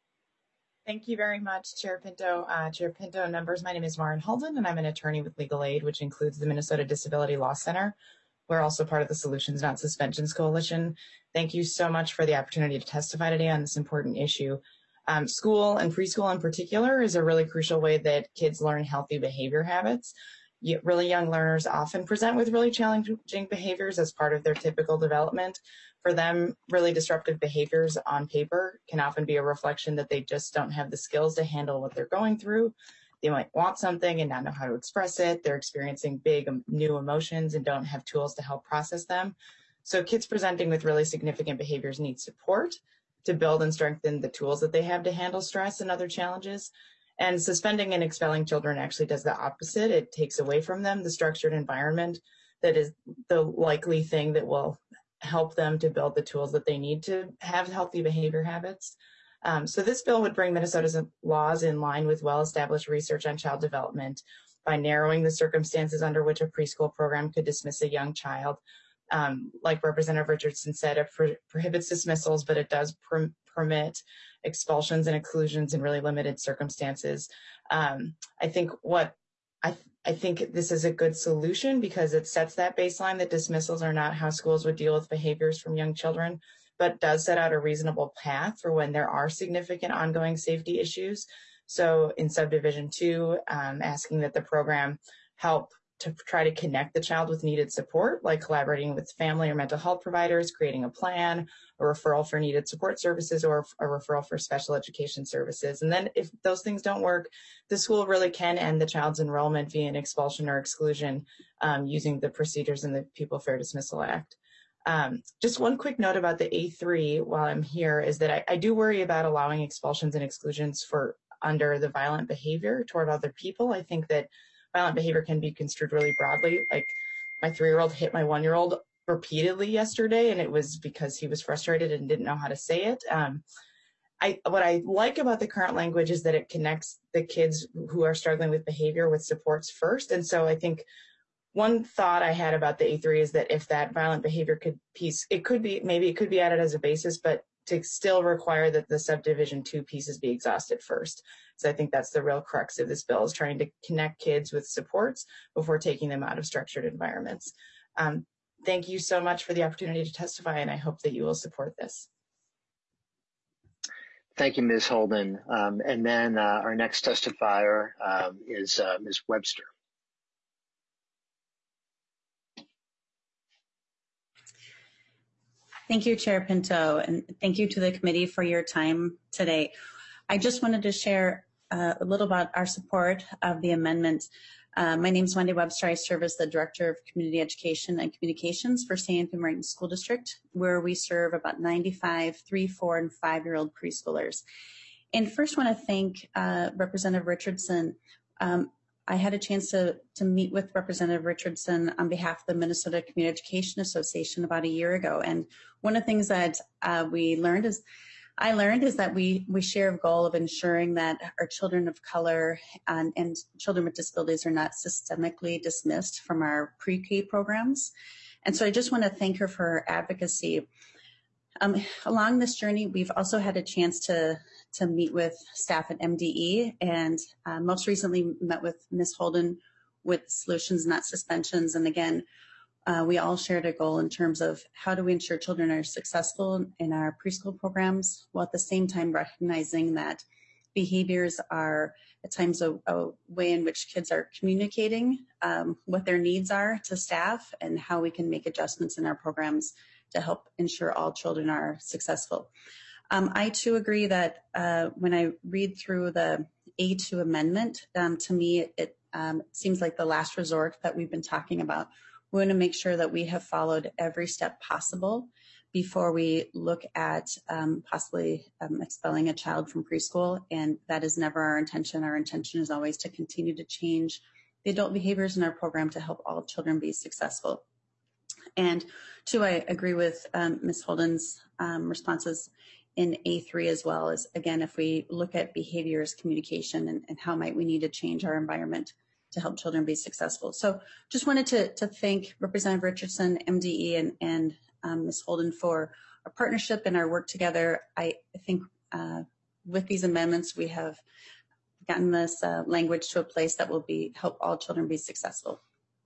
Thank you very much, Chair Pinto. Uh, Chair Pinto and members, my name is Maren Holden, and I'm an attorney with Legal Aid, which includes the Minnesota Disability Law Center. We're also part of the Solutions Not Suspensions Coalition. Thank you so much for the opportunity to testify today on this important issue. Um, school and preschool in particular is a really crucial way that kids learn healthy behavior habits. You, really young learners often present with really challenging behaviors as part of their typical development. For them, really disruptive behaviors on paper can often be a reflection that they just don't have the skills to handle what they're going through. They might want something and not know how to express it. They're experiencing big um, new emotions and don't have tools to help process them. So kids presenting with really significant behaviors need support to build and strengthen the tools that they have to handle stress and other challenges. And suspending and expelling children actually does the opposite. It takes away from them the structured environment that is the likely thing that will help them to build the tools that they need to have healthy behavior habits. Um, so this bill would bring Minnesota's laws in line with well-established research on child development by narrowing the circumstances under which a preschool program could dismiss a young child. Um, like Representative Richardson said, it pro prohibits dismissals, but it does per permit expulsions and exclusions in really limited circumstances. Um, I think what I, th I think this is a good solution because it sets that baseline that dismissals are not how schools would deal with behaviors from young children, but does set out a reasonable path for when there are significant ongoing safety issues. So in subdivision two, um, asking that the program help to try to connect the child with needed support, like collaborating with family or mental health providers, creating a plan, a referral for needed support services, or a referral for special education services. And then if those things don't work, the school really can end the child's enrollment via an expulsion or exclusion um, using the procedures in the Pupil Fair Dismissal Act. Um, just one quick note about the A three while I'm here is that I, I do worry about allowing expulsions and exclusions for under the violent behavior toward other people. I think that violent behavior can be construed really broadly. Like my three-year-old hit my one-year-old repeatedly yesterday, and it was because he was frustrated and didn't know how to say it. Um, I, what I like about the current language is that it connects the kids who are struggling with behavior with supports first. And so I think one thought I had about the A three is that if that violent behavior could piece, it could be, maybe it could be added as a basis, but to still require that the subdivision two pieces be exhausted first. So I think that's the real crux of this bill, is trying to connect kids with supports before taking them out of structured environments. Um, thank you so much for the opportunity to testify, and I hope that you will support this. Thank you, Miz Holden. Um, and then uh, our next testifier um, is uh, Miz Webster. Thank you, Chair Pinto, and thank you to the committee for your time today. I just wanted to share uh, a little about our support of the amendment. Uh, my name is Wendy Webster. I serve as the Director of Community Education and Communications for Saint Anthony Martin School District, where we serve about ninety-five three, four, and five-year-old preschoolers. And first want to thank uh, Representative Richardson. Um, I had a chance to, to meet with Representative Richardson on behalf of the Minnesota Community Education Association about a year ago. And one of the things that uh, we learned is, I learned is that we, we share a goal of ensuring that our children of color and, and children with disabilities are not systemically dismissed from our pre-K programs. And so I just want to thank her for her advocacy. Um, along this journey, we've also had a chance to, to meet with staff at M D E, and uh, most recently met with Miz Holden with Solutions Not Suspensions. And again, uh, we all shared a goal in terms of how do we ensure children are successful in our preschool programs, while at the same time recognizing that behaviors are at times a, a way in which kids are communicating um, what their needs are to staff, and how we can make adjustments in our programs to help ensure all children are successful. Um, I too agree that uh, when I read through the A two amendment, um, to me it, it um, seems like the last resort that we've been talking about. We want to make sure that we have followed every step possible before we look at um, possibly um, expelling a child from preschool, and that is never our intention. Our intention is always to continue to change the adult behaviors in our program to help all children be successful. And two, I agree with um, Miz Holden's um, responses in A three as well, as again, if we look at behaviors, communication, and, and how might we need to change our environment to help children be successful. So just wanted to, to thank Representative Richardson, M D E, and, and um, Miz Holden for our partnership and our work together. I think uh, with these amendments, we have gotten this uh, language to a place that will be help all children be successful.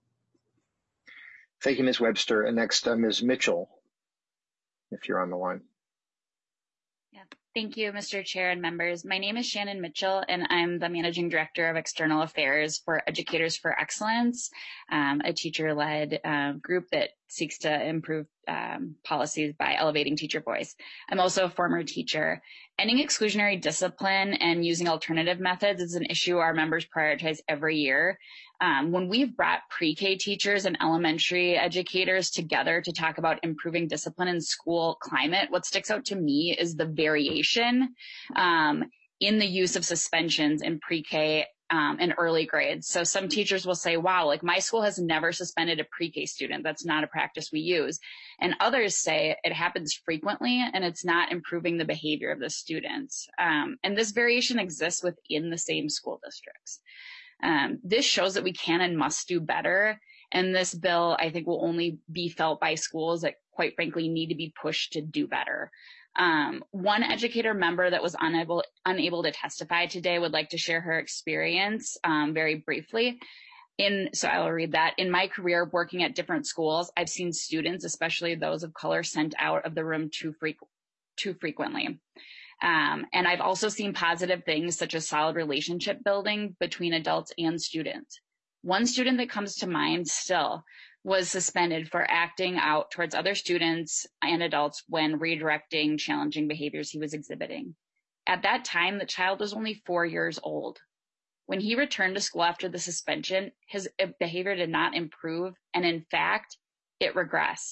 Thank you, Miz Webster. And next, uh, Miz Mitchell, if you're on the line. Yeah, thank you, Mister Chair and members. My name is Shannon Mitchell, and I'm the Managing Director of External Affairs for Educators for Excellence, um, a teacher-led uh, group that seeks to improve um, policies by elevating teacher voice. I'm also a former teacher. Ending exclusionary discipline and using alternative methods is an issue our members prioritize every year. Um, when we've brought pre-K teachers and elementary educators together to talk about improving discipline in school climate, what sticks out to me is the variation um, in the use of suspensions in pre-K um, and early grades. So some teachers will say, wow, like my school has never suspended a pre-K student. That's not a practice we use. And others say it happens frequently and it's not improving the behavior of the students. Um, and this variation exists within the same school districts. Um, this shows that we can and must do better. And this bill, I think, will only be felt by schools that, quite frankly, need to be pushed to do better. Um, one educator member that was unable, unable to testify today would like to share her experience um, very briefly. In, so I will read that. In my career working at different schools, I've seen students, especially those of color, sent out of the room too, frequ- too frequently. Um, and I've also seen positive things such as solid relationship building between adults and students. One student that comes to mind still was suspended for acting out towards other students and adults when redirecting challenging behaviors he was exhibiting. At that time, the child was only four years old. When he returned to school after the suspension, his behavior did not improve, and in fact, it regressed.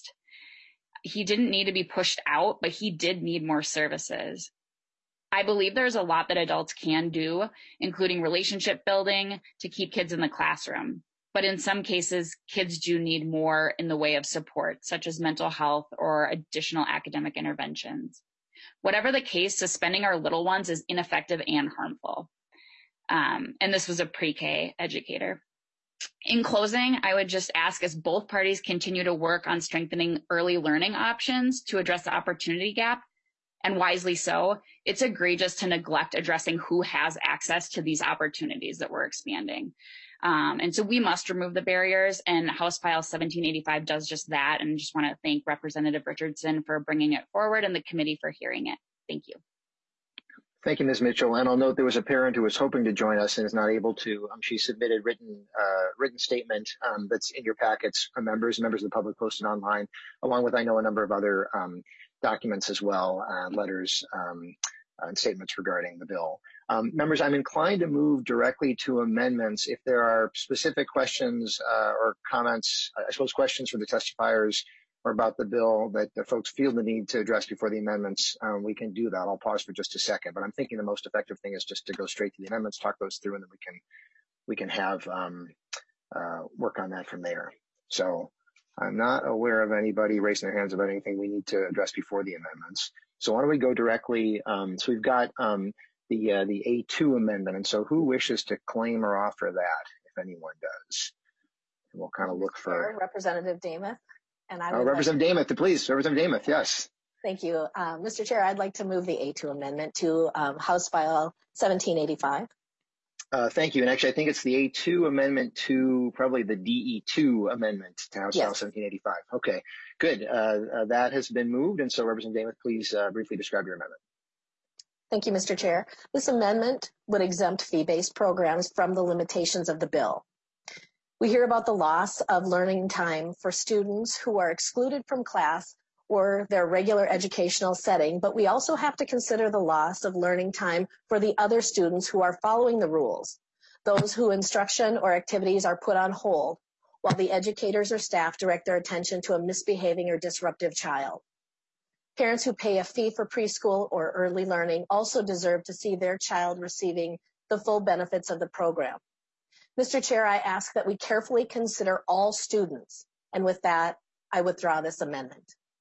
He didn't need to be pushed out, but he did need more services. I believe there's a lot that adults can do, including relationship building, to keep kids in the classroom. But in some cases, kids do need more in the way of support, such as mental health or additional academic interventions. Whatever the case, suspending our little ones is ineffective and harmful. Um, and this was a pre-K educator. In closing, I would just ask, as both parties continue to work on strengthening early learning options to address the opportunity gap, and wisely so, it's egregious to neglect addressing who has access to these opportunities that we're expanding. Um, and so we must remove the barriers, and House File seventeen eighty-five does just that. And just want to thank Representative Richardson for bringing it forward and the committee for hearing it. Thank you. Thank you, Miz Mitchell. And I'll note there was a parent who was hoping to join us and is not able to. Um, she submitted written uh, written statement um, that's in your packets, uh, members, members of the public posted online, along with, I know, a number of other um, documents as well, uh, letters um, and statements regarding the bill. Um, members, I'm inclined to move directly to amendments. If there are specific questions uh, or comments, I suppose questions for the testifiers or about the bill that the folks feel the need to address before the amendments, um, we can do that. I'll pause for just a second, but I'm thinking the most effective thing is just to go straight to the amendments, talk those through, and then we can we can have um, uh, work on that from there. So I'm not aware of anybody raising their hands about anything we need to address before the amendments. So why don't we go directly? Um, so we've got um, the uh, the A two amendment, and so who wishes to claim or offer that, if anyone does? And we'll kind of look for Representative Demuth. And I uh, would Representative like, Demuth, please. Representative Demuth, yes. Thank you. Uh, Mister Chair, I'd like to move the A two amendment to um, House File seventeen eighty-five. Uh, thank you. And actually, I think it's the A two amendment to probably the D E two amendment to House Yes. File seventeen eighty-five. Okay, good. Uh, uh, that has been moved. And so, Representative Demuth, please uh, briefly describe your amendment. Thank you, Mister Chair. This amendment would exempt fee-based programs from the limitations of the bill. We hear about the loss of learning time for students who are excluded from class or their regular educational setting, but we also have to consider the loss of learning time for the other students who are following the rules, those who instruction or activities are put on hold, while the educators or staff direct their attention to a misbehaving or disruptive child. Parents who pay a fee for preschool or early learning also deserve to see their child receiving the full benefits of the program. Mister Chair, I ask that we carefully consider all students, and with that, I withdraw this amendment.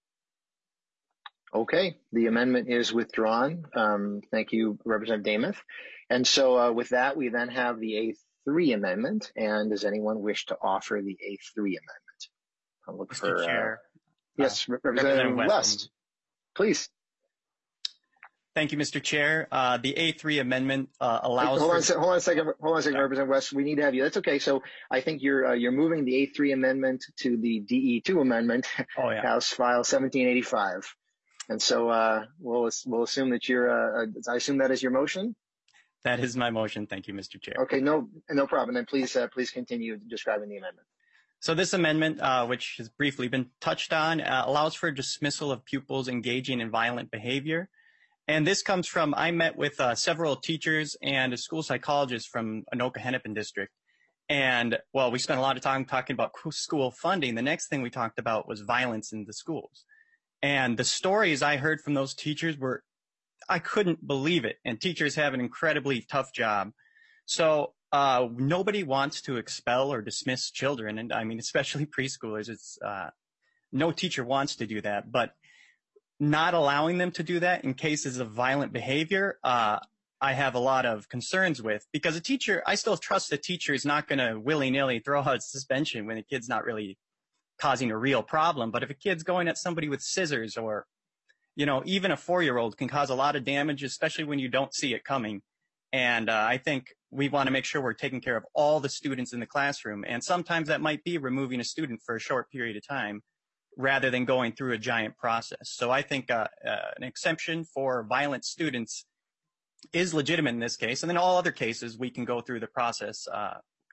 Okay, the amendment is withdrawn. Um, thank you, Representative Demuth. And so uh, with that, we then have the A three amendment. And does anyone wish to offer the A three amendment? I'll look Mister for, Chair. Uh, yes, uh, Representative, Representative West, West. please. Thank you, Mister Chair. Uh, the A three amendment uh, allows. Hold on, for... hold on a second. Hold on a second, Representative West. We need to have you. That's okay. So I think you're uh, you're moving the A three amendment to the D E two amendment, oh, yeah. House File seventeen eighty-five. And so uh, we'll we'll assume that you're. Uh, I assume that is your motion. That is my motion. Thank you, Mister Chair. Okay, no no problem. Then please uh, please continue describing the amendment. So this amendment, uh, which has briefly been touched on, uh, allows for dismissal of pupils engaging in violent behavior. And this comes from, I met with uh, several teachers and a school psychologist from Anoka Hennepin District. And, well, we spent a lot of time talking about school funding. The next thing we talked about was violence in the schools. And the stories I heard from those teachers were, I couldn't believe it. And teachers have an incredibly tough job. So uh, nobody wants to expel or dismiss children. And I mean, especially preschoolers, it's uh, no teacher wants to do that. But not allowing them to do that in cases of violent behavior, uh, I have a lot of concerns with, because a teacher, I still trust the teacher is not going to willy-nilly throw out suspension when a kid's not really causing a real problem. But if a kid's going at somebody with scissors, or, you know, even a four-year-old can cause a lot of damage, especially when you don't see it coming. And uh, I think we want to make sure we're taking care of all the students in the classroom. And sometimes that might be removing a student for a short period of time, rather than going through a giant process. So I think uh, uh, an exemption for violent students is legitimate in this case. And then all other cases, we can go through the process uh,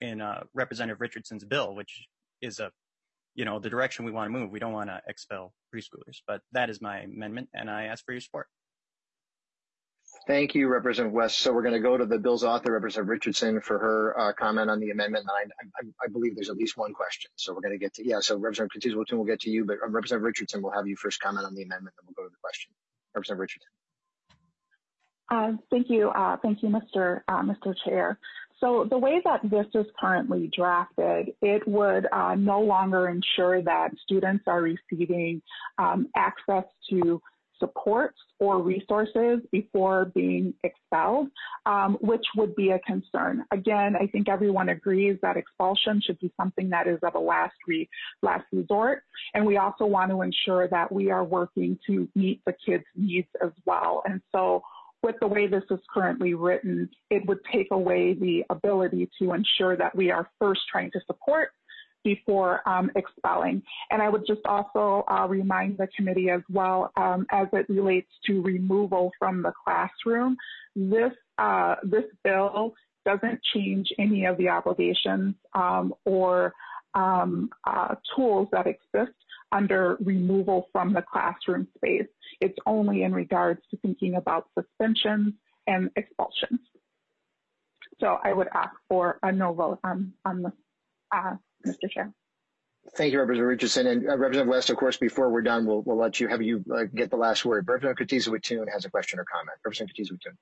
in uh, Representative Richardson's bill, which is a, you know, the direction we want to move. We don't want to expel preschoolers, but that is my amendment, and I ask for your support. Thank you, Representative West. So we're going to go to the bill's author, Representative Richardson, for her uh, comment on the amendment. I, I, I believe there's at least one question. So we're going to get to, yeah, so Representative Katiza-Wotun will get to you, but uh, Representative Richardson will have you first comment on the amendment, then we'll go to the question. Representative Richardson. Uh, thank you. Uh, thank you, Mister Uh, Mister Chair. So the way that this is currently drafted, it would uh, no longer ensure that students are receiving um, access to supports or resources before being expelled, um, which would be a concern. Again, I think everyone agrees that expulsion should be something that is of a last, re last resort. And we also want to ensure that we are working to meet the kids' needs as well. And so with the way this is currently written, it would take away the ability to ensure that we are first trying to support before um, expelling. And I would just also uh, remind the committee as well, um, as it relates to removal from the classroom, this, uh, this bill doesn't change any of the obligations um, or um, uh, tools that exist under removal from the classroom space. It's only in regards to thinking about suspensions and expulsions. So I would ask for a no vote on, on this, uh, Mister Chair. Thank you, Representative Richardson. And uh, Representative West, of course, before we're done, we'll, we'll let you have you uh, get the last word. Representative Katiza-Wotun has a question or comment. Representative Katiza-Wotun.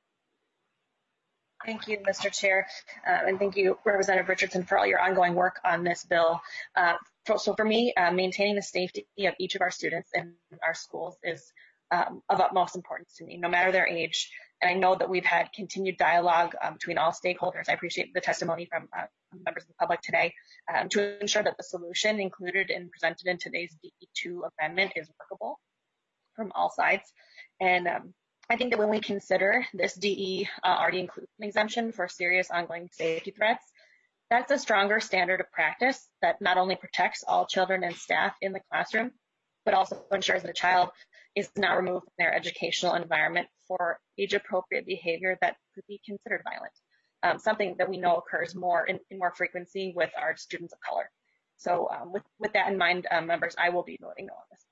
Thank you, Mister Chair, uh, and thank you, Representative Richardson, for all your ongoing work on this bill. Uh, so, so for me, uh, maintaining the safety of each of our students in our schools is um, of utmost importance to me, no matter their age. And I know that we've had continued dialogue um, between all stakeholders. I appreciate the testimony from uh, members of the public today um, to ensure that the solution included and presented in today's D E two amendment is workable from all sides. And um, I think that when we consider this D E uh, already includes an exemption for serious ongoing safety threats, that's a stronger standard of practice that not only protects all children and staff in the classroom, but also ensures that a child is not removed from their educational environment for age-appropriate behavior that could be considered violent, um, something that we know occurs more in, in more frequency with our students of color. So um, with, with that in mind, um, members, I will be voting no on this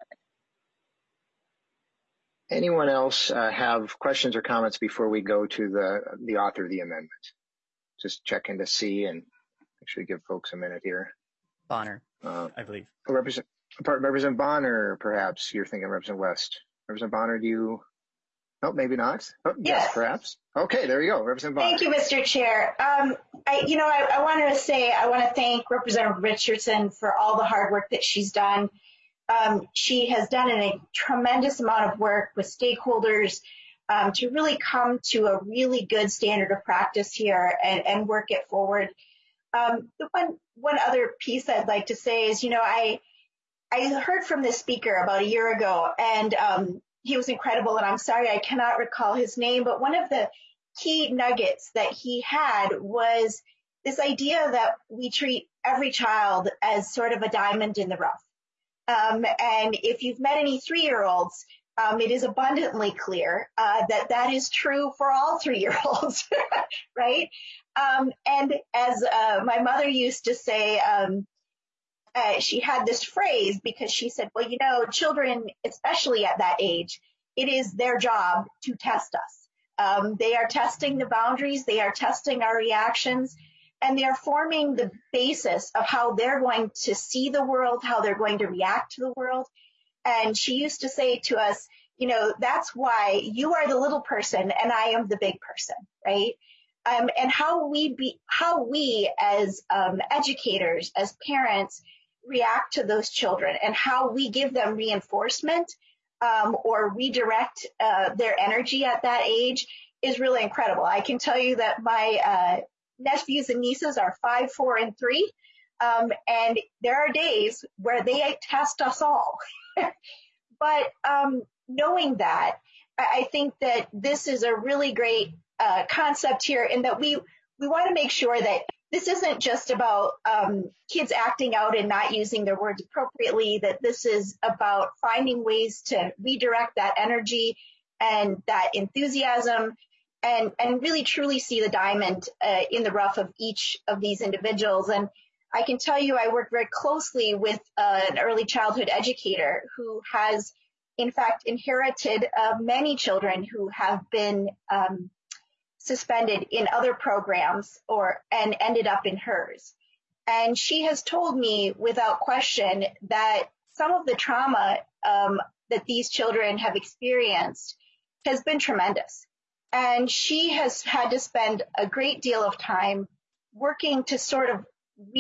amendment. Anyone else uh, have questions or comments before we go to the, the author of the amendment? Just checking to see and actually give folks a minute here. Bonner, uh, I believe. Represent, Representative Bonner, perhaps you're thinking Representative West. Representative Bonner, do you? Oh, maybe not. Oh, yes. yes, perhaps. Okay, there you go, Representative Bonner. Thank you, Mister Chair. Um, I, you know, I, I wanted to say I want to thank Representative Richardson for all the hard work that she's done. Um, she has done a tremendous amount of work with stakeholders um, to really come to a really good standard of practice here and, and work it forward. Um, the one one other piece I'd like to say is, you know, I I heard from this speaker about a year ago, and um, he was incredible, and I'm sorry I cannot recall his name, but one of the key nuggets that he had was this idea that we treat every child as sort of a diamond in the rough. Um, and if you've met any three-year-olds, um, it is abundantly clear uh, that that is true for all three-year-olds, right? Um, and as uh, my mother used to say, um, uh, she had this phrase because she said, well, you know, children, especially at that age, it is their job to test us. Um, they are testing the boundaries. They are testing our reactions. And they're forming the basis of how they're going to see the world, how they're going to react to the world. And she used to say to us, you know, that's why you are the little person and I am the big person, right? Um, and how we be, how we as um, educators, as parents, react to those children and how we give them reinforcement um, or redirect uh, their energy at that age is really incredible. I can tell you that my uh, nephews and nieces are five, four, and three. Um, and there are days where they test us all. But um, knowing that, I think that this is a really great uh, concept here in that we, we want to make sure that this isn't just about um, kids acting out and not using their words appropriately, that this is about finding ways to redirect that energy and that enthusiasm and, and really truly see the diamond uh, in the rough of each of these individuals. And I can tell you I work very closely with uh, an early childhood educator who has, in fact, inherited uh, many children who have been um, suspended in other programs or and ended up in hers. And she has told me without question that some of the trauma um, that these children have experienced has been tremendous. And she has had to spend a great deal of time working to sort of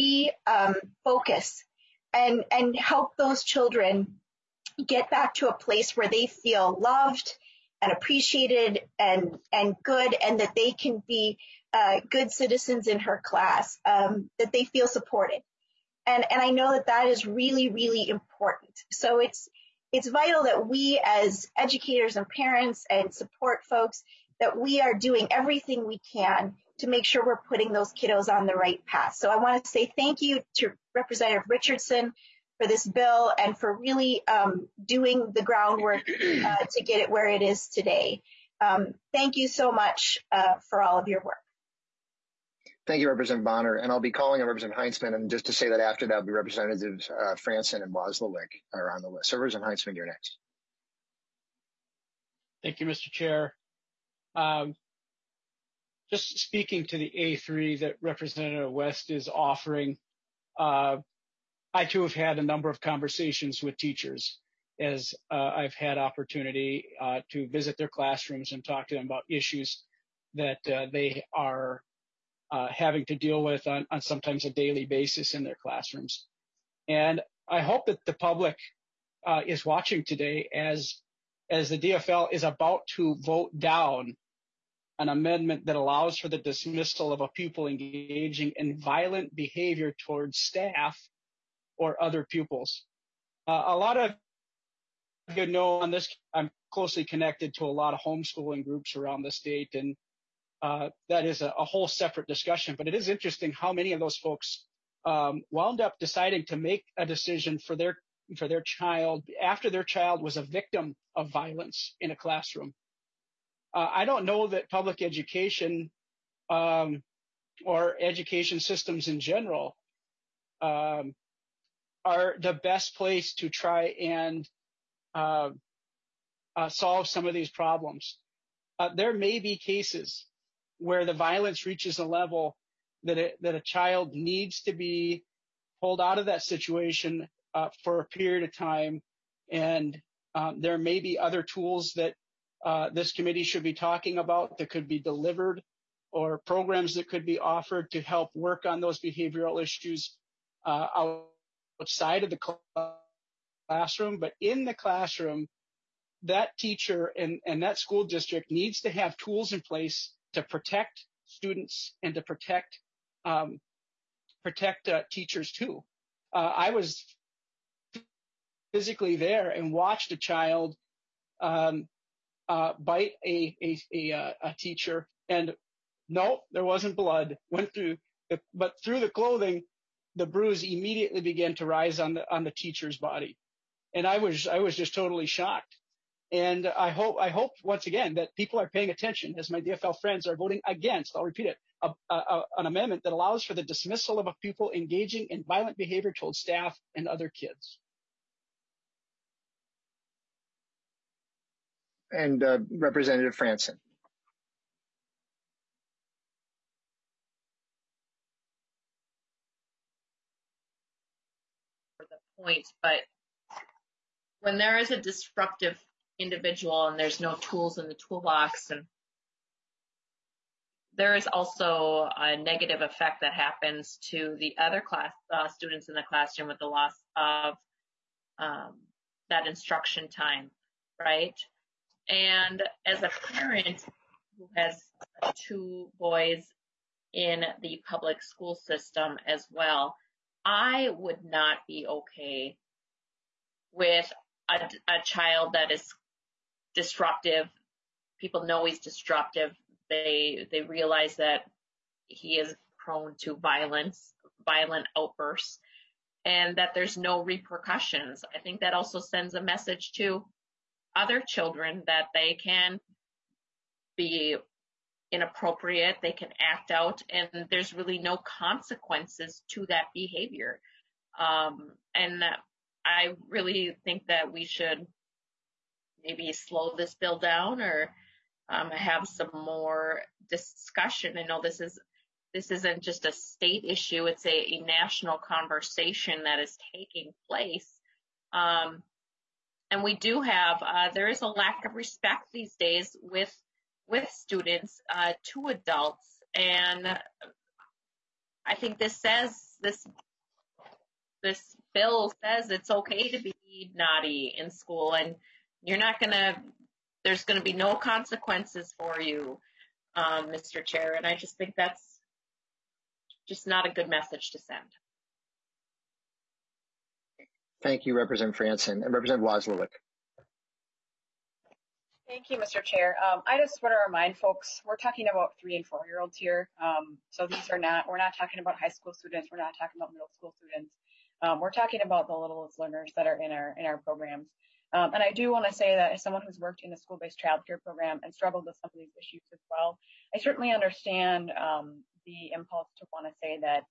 re-focus um, and, and help those children get back to a place where they feel loved and appreciated and, and good, and that they can be uh, good citizens in her class, um, that they feel supported. And, and I know that that is really, really important. So it's, it's vital that we as educators and parents and support folks, that we are doing everything we can to make sure we're putting those kiddos on the right path. So I want to say thank you to Representative Richardson for this bill and for really um, doing the groundwork uh, to get it where it is today. Um, thank you so much uh, for all of your work. Thank you, Representative Bonner. And I'll be calling on Representative Heintzman. And just to say that after that will be Representatives uh, Franson and Wasilewicz are on the list. So Representative Heintzman, you're next. Thank you, Mister Chair. Um, just speaking to the A three that Representative West is offering, uh, I too have had a number of conversations with teachers as uh, I've had opportunity uh, to visit their classrooms and talk to them about issues that uh, they are uh, having to deal with on, on sometimes a daily basis in their classrooms. And I hope that the public uh, is watching today as, as the D F L is about to vote down an amendment that allows for the dismissal of a pupil engaging in violent behavior towards staff or other pupils. Uh, a lot of you know on this, I'm closely connected to a lot of homeschooling groups around the state, and uh, that is a, a whole separate discussion. But it is interesting how many of those folks um, wound up deciding to make a decision for their for their child after their child was a victim of violence in a classroom. Uh, I don't know that public education um, or education systems in general um, are the best place to try and uh, uh, solve some of these problems. Uh, there may be cases where the violence reaches a level that, it, that a child needs to be pulled out of that situation uh, for a period of time, and um, there may be other tools that uh, this committee should be talking about that could be delivered, or programs that could be offered to help work on those behavioral issues uh, outside of the classroom. But in the classroom, that teacher and, and that school district needs to have tools in place to protect students and to protect um, protect uh, teachers too. Uh, I was physically there and watched a child um, uh, bite a a, a a teacher, and no, there wasn't blood. Went through, the, but through the clothing, the bruise immediately began to rise on the on the teacher's body, and I was I was just totally shocked. And I hope I hope once again that people are paying attention as my D F L friends are voting against. I'll repeat it: a, a, an amendment that allows for the dismissal of a pupil engaging in violent behavior towards staff and other kids. And uh, Representative Franson. For the point, but when there is a disruptive individual and there's no tools in the toolbox, and there is also a negative effect that happens to the other class uh, students in the classroom with the loss of um, that instruction time, right? And as a parent who has two boys in the public school system as well, I would not be okay with a, a child that is disruptive. People know he's disruptive. They they realize that he is prone to violence, violent outbursts, and that there's no repercussions. I think that also sends a message to other children that they can be inappropriate, they can act out, and there's really no consequences to that behavior. Um, and I really think that we should maybe slow this bill down, or um, have some more discussion. I know this is this isn't just a state issue; it's a, a national conversation that is taking place. Um, and we do have uh, there is a lack of respect these days with with students uh, to adults, and I think this says this this bill says it's okay to be naughty in school, and you're not gonna there's gonna be no consequences for you, um, Mister Chair, and I just think that's just not a good message to send. Thank you, Representative Franson. And Representative Wozlowick. Thank you, Mister Chair. Um, I just want to remind folks, we're talking about three and four year olds here. Um, so these are not, we're not talking about high school students. We're not talking about middle school students. Um, we're talking about the littlest learners that are in our, in our programs. Um, and I do want to say that as someone who's worked in a school-based childcare program and struggled with some of these issues as well, I certainly understand um, the impulse to want to say that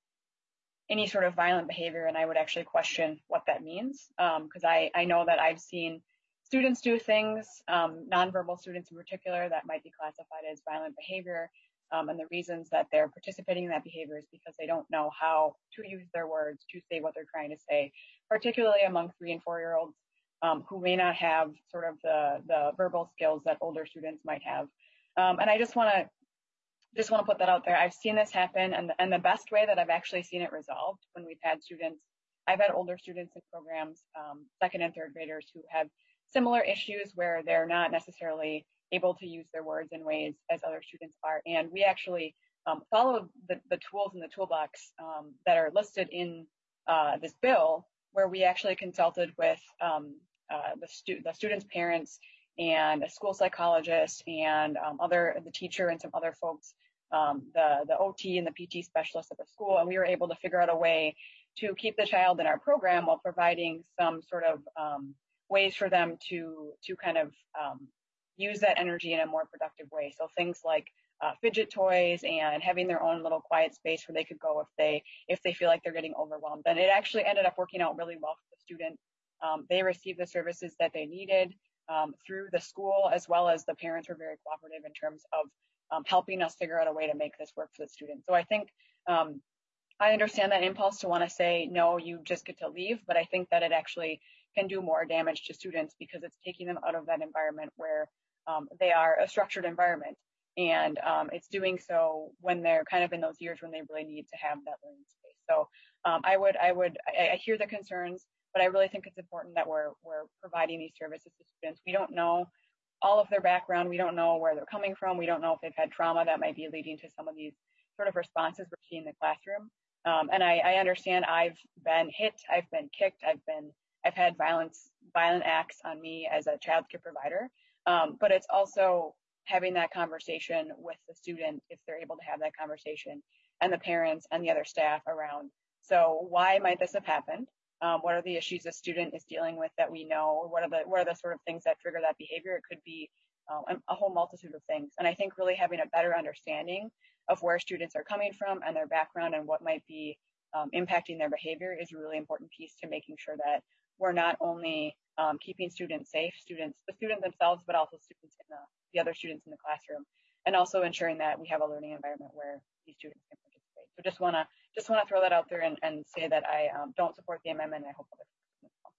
any sort of violent behavior, and I would actually question what that means, because um, I, I know that I've seen students do things, um, nonverbal students in particular, that might be classified as violent behavior, um, and the reasons that they're participating in that behavior is because they don't know how to use their words to say what they're trying to say, particularly among three and four year olds um, who may not have sort of the, the verbal skills that older students might have. Um, and I just want to Just want to put that out there. I've seen this happen, and the, and the best way that I've actually seen it resolved when we've had students, I've had older students in programs, um, second and third graders who have similar issues where they're not necessarily able to use their words in ways as other students are. And we actually um, followed the, the tools in the toolbox um, that are listed in uh, this bill, where we actually consulted with um, uh, the, stu- the students' parents and a school psychologist and um, other the teacher and some other folks, um, the the O T and the P T specialist at the school, and we were able to figure out a way to keep the child in our program while providing some sort of um, ways for them to to kind of um, use that energy in a more productive way. So things like uh, fidget toys and having their own little quiet space where they could go if they if they feel like they're getting overwhelmed. And it actually ended up working out really well for the student. Um, they received the services that they needed. Um, through the school, as well as the parents were very cooperative in terms of um, helping us figure out a way to make this work for the students. So I think um, I understand that impulse to want to say, no, you just get to leave, but I think that it actually can do more damage to students because it's taking them out of that environment where um, they are a structured environment. And um, it's doing so when they're kind of in those years when they really need to have that learning space. So um, I would, I would, I, I hear the concerns, but I really think it's important that we're we're providing these services to students. We don't know all of their background. We don't know where they're coming from. We don't know if they've had trauma that might be leading to some of these sort of responses we're seeing in the classroom. Um, and I, I understand I've been hit, I've been kicked, I've been I've had violence, violent acts on me as a child care provider. Um, but it's also having that conversation with the student if they're able to have that conversation, and the parents and the other staff around. So why might this have happened? Um, what are the issues the student is dealing with that we know? What are the what are the sort of things that trigger that behavior? It could be um, a whole multitude of things. And I think really having a better understanding of where students are coming from and their background and what might be um, impacting their behavior is a really important piece to making sure that we're not only um, keeping students safe, students, the students themselves, but also students in the, the other students in the classroom, and also ensuring that we have a learning environment where these students can participate. So just want to just want to throw that out there and, and say that I um, don't support the amendment. And I hope others as well.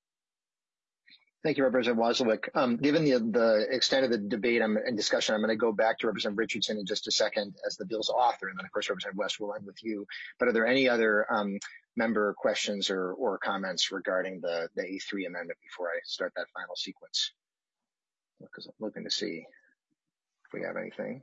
Thank you, Representative Wozlowick. Um, given the, the extent of the debate I'm, and discussion, I'm going to go back to Representative Richardson in just a second as the bill's author, and then of course Representative West will end with you. But are there any other um, member questions or, or comments regarding the, the A three amendment before I start that final sequence? Because I'm looking to see if we have anything.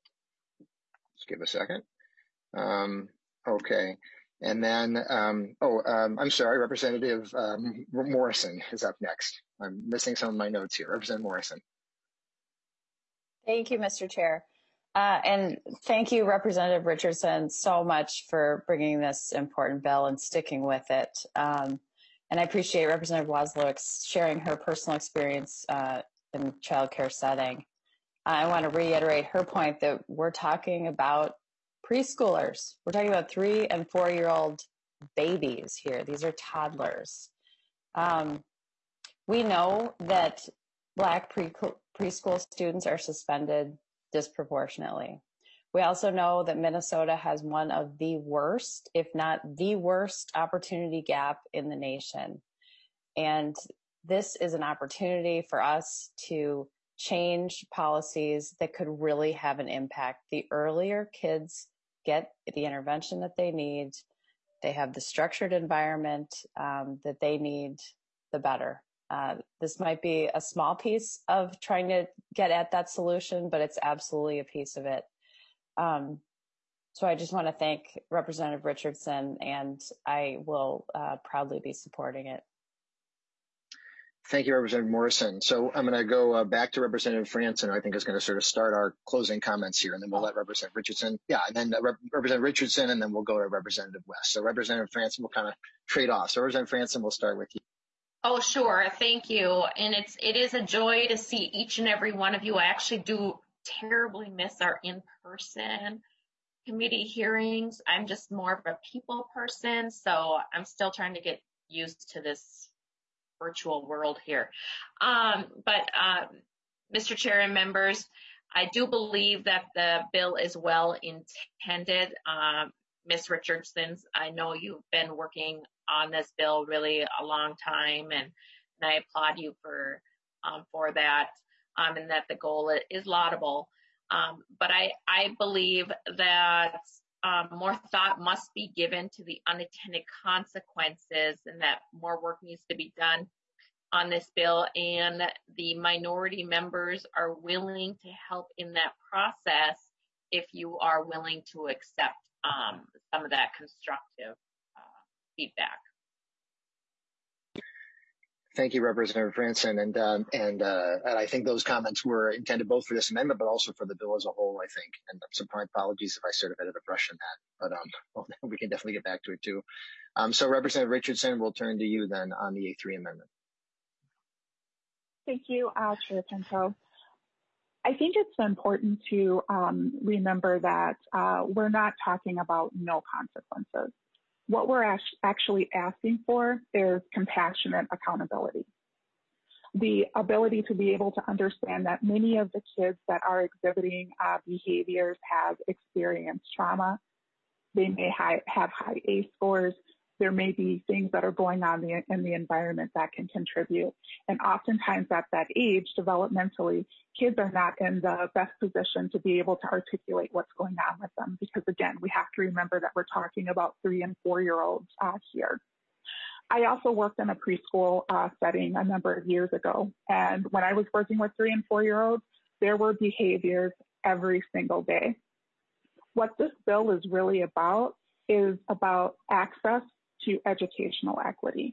Just give a second. Um, okay. And then, um, oh, um, I'm sorry, Representative um, Morrison is up next. I'm missing some of my notes here. Representative Morrison. Thank you, Mister Chair. Uh, and thank you, Representative Richardson, so much for bringing this important bill and sticking with it. Um, and I appreciate Representative Wozlowick sharing her personal experience uh, in the child care setting. I want to reiterate her point that we're talking about preschoolers. We're talking about three and four-year-old babies here. These are toddlers. Um, we know that Black pre preschool students are suspended disproportionately. We also know that Minnesota has one of the worst, if not the worst, opportunity gap in the nation. And this is an opportunity for us to change policies that could really have an impact. The earlier kids get the intervention that they need, they have the structured environment um, that they need, the better. Uh, this might be a small piece of trying to get at that solution, but it's absolutely a piece of it. Um, so I just want to thank Representative Richardson, and I will uh, proudly be supporting it. Thank you, Representative Morrison. So I'm going to go uh, back to Representative Franson, who I think is going to sort of start our closing comments here, and then we'll let Representative Richardson, yeah, and then uh, Rep Representative Richardson, and then we'll go to Representative West. So Representative Franson will kind of trade off. So Representative Franson, we'll start with you. Oh, sure. Thank you. And it's, it is a joy to see each and every one of you. I actually do terribly miss our in-person committee hearings. I'm just more of a people person, so I'm still trying to get used to this virtual world here. Um, but um, Mister Chair and members, I do believe that the bill is well intended. Um, Miz Richardson's, I know you've been working on this bill really a long time, and, and I applaud you for um, for that, um, and that the goal is laudable. Um, but I, I believe that um, more thought must be given to the unintended consequences, and that more work needs to be done on this bill, and the minority members are willing to help in that process if you are willing to accept um, some of that constructive uh, feedback. Thank you, Representative Franson, and um, and, uh, and I think those comments were intended both for this amendment, but also for the bill as a whole, I think. And so my apologies if I sort of ended up rushing that, but um, well, we can definitely get back to it too. Um, so Representative Richardson, we'll turn to you then on the A three amendment. Thank you, uh, Chair Pinto. I think it's important to um, remember that uh, we're not talking about no consequences. What we're actually asking for is compassionate accountability. The ability to be able to understand that many of the kids that are exhibiting uh, behaviors have experienced trauma. They may high, have high A scores. There may be things that are going on the, in the environment that can contribute. And oftentimes at that age, developmentally, kids are not in the best position to be able to articulate what's going on with them. Because again, we have to remember that we're talking about three and four-year-olds uh, here. I also worked in a preschool uh, setting a number of years ago. And when I was working with three and four-year-olds, there were behaviors every single day. What this bill is really about is about access to educational equity.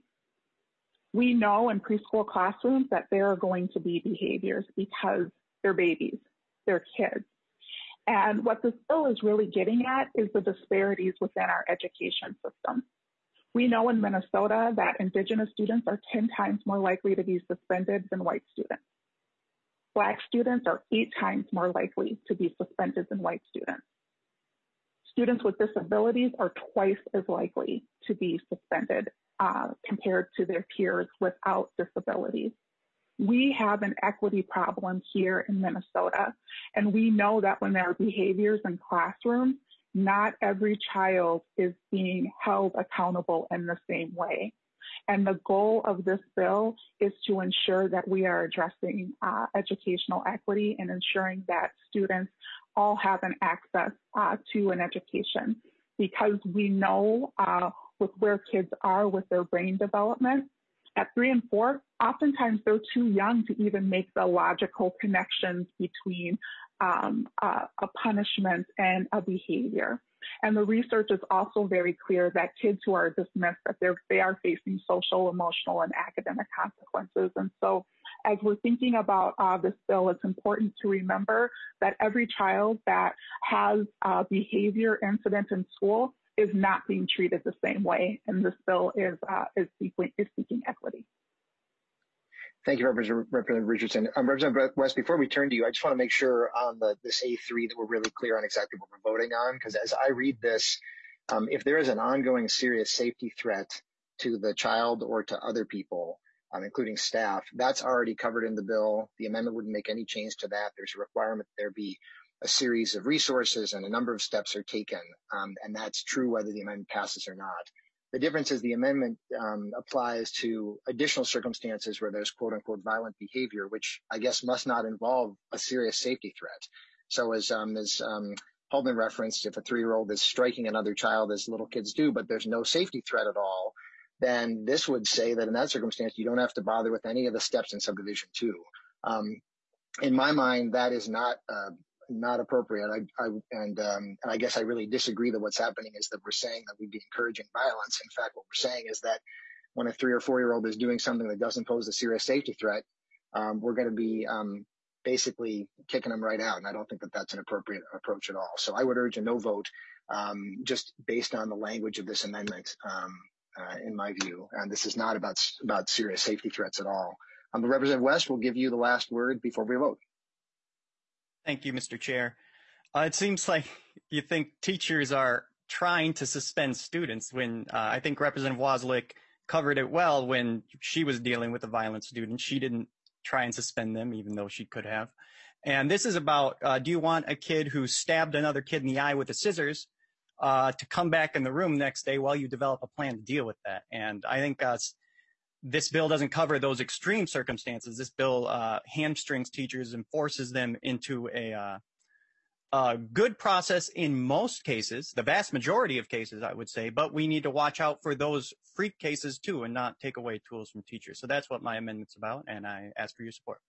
We know in preschool classrooms that there are going to be behaviors because they're babies, they're kids. And what this bill is really getting at is the disparities within our education system. We know in Minnesota that Indigenous students are ten times more likely to be suspended than white students. Black students are eight times more likely to be suspended than white students. Students with disabilities are twice as likely to be suspended uh, compared to their peers without disabilities. We have an equity problem here in Minnesota, and we know that when there are behaviors in classrooms, not every child is being held accountable in the same way. And the goal of this bill is to ensure that we are addressing uh, educational equity and ensuring that students all have an access uh, to an education, because we know uh, with where kids are with their brain development, at three and four, oftentimes they're too young to even make the logical connections between um, uh, a punishment and a behavior. And the research is also very clear that kids who are dismissed, that they're, they are facing social, emotional, and academic consequences. And so as we're thinking about uh, this bill, it's important to remember that every child that has a behavior incident in school is not being treated the same way. And this bill is, uh, is, seeking, is seeking equity. Thank you, Representative Richardson. Um, Representative West, before we turn to you, I just want to make sure on the, this A three that we're really clear on exactly what we're voting on, because as I read this, um, if there is an ongoing serious safety threat to the child or to other people, um, including staff, that's already covered in the bill. The amendment wouldn't make any change to that. There's a requirement that there be a series of resources and a number of steps are taken, um, and that's true whether the amendment passes or not. The difference is the amendment um, applies to additional circumstances where there's quote unquote violent behavior, which I guess must not involve a serious safety threat. So as, um, as um, Haldeman referenced, if a three-year-old is striking another child as little kids do, but there's no safety threat at all, then this would say that in that circumstance, you don't have to bother with any of the steps in subdivision two. Um, in my mind, that is not uh, not appropriate. I, I and um, and I guess I really disagree that what's happening is that we're saying that we'd be encouraging violence. In fact, what we're saying is that when a three or four year old is doing something that doesn't pose a serious safety threat, um, we're going to be um, basically kicking them right out. And I don't think that that's an appropriate approach at all. So I would urge a no vote, um, just based on the language of this amendment, um, uh, in my view. And this is not about about serious safety threats at all. Um, the Representative West will give you the last word before we vote. Thank you, Mister Chair. Uh, it seems like you think teachers are trying to suspend students when uh, I think Representative Wozliak covered it well when she was dealing with a violent student. She didn't try and suspend them, even though she could have. And this is about, uh, do you want a kid who stabbed another kid in the eye with the scissors uh, to come back in the room next day while you develop a plan to deal with that? And I think uh, this bill doesn't cover those extreme circumstances. This bill uh, hamstrings teachers and forces them into a, uh, a good process in most cases, the vast majority of cases, I would say, but we need to watch out for those freak cases too and not take away tools from teachers. So that's what my amendment's about, and I ask for your support.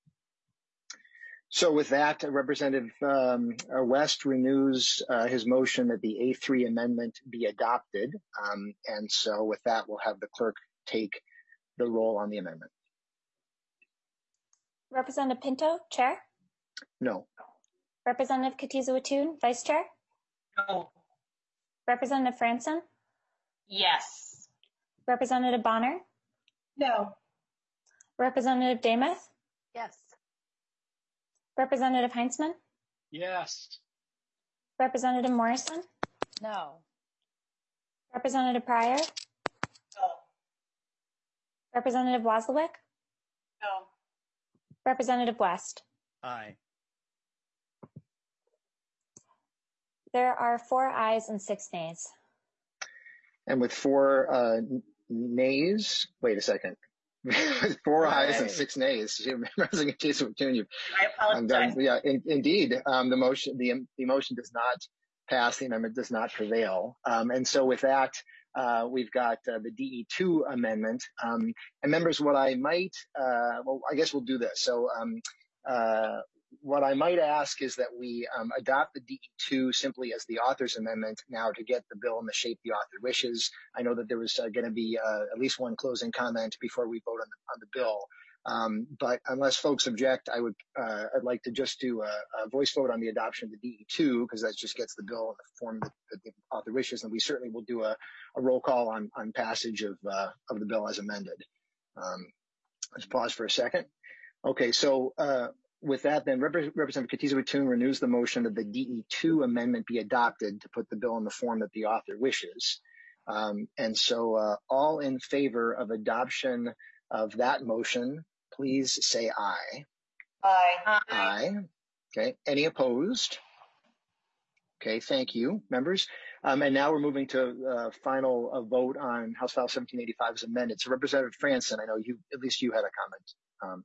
So with that, Representative um, West renews uh, his motion that the A three amendment be adopted. Um, and so with that, we'll have the clerk take the roll on the amendment. Representative Pinto, Chair? No. Representative Katiza-Wattoon, Vice Chair? No. Representative Franson? Yes. Representative Bonner? No. Representative Demuth? Yes. Representative Heinzman? Yes. Representative Morrison? No. Representative Pryor? No. Representative Wozliak? No. Representative West? Aye. There are four ayes and six nays. And with four uh, nays, wait a second. With four Aye. ayes and six nays, Representative Katiza-Wattoon, I apologize. Um, yeah, in, indeed, um, the motion the, the motion does not pass. The amendment does not prevail. Um, and so with that, uh, we've got uh, the D E two amendment. Um, and members, what I might, uh, well, I guess we'll do this. So um, uh, what I might ask is that we um, adopt the D E two simply as the author's amendment now to get the bill in the shape the author wishes. I know that there was uh, going to be uh, at least one closing comment before we vote on the, on the bill. Um, but unless folks object, I would, uh, I'd like to just do a, a voice vote on the adoption of the D E two because that just gets the bill in the form that, that the author wishes. And we certainly will do a, a roll call on, on passage of, uh, of the bill as amended. Um, let's pause for a second. Okay. So, uh, with that, then Rep- Representative Katiza-Wattoon renews the motion that the D E two amendment be adopted to put the bill in the form that the author wishes. Um, and so, uh, all in favor of adoption of that motion, please say aye. Aye. Aye. Okay. Any opposed? Okay. Thank you, members. Um, and now we're moving to uh, final uh, vote on House File seventeen eighty-five as amended. So Representative Franson, I know you, at least you had a comment. Um,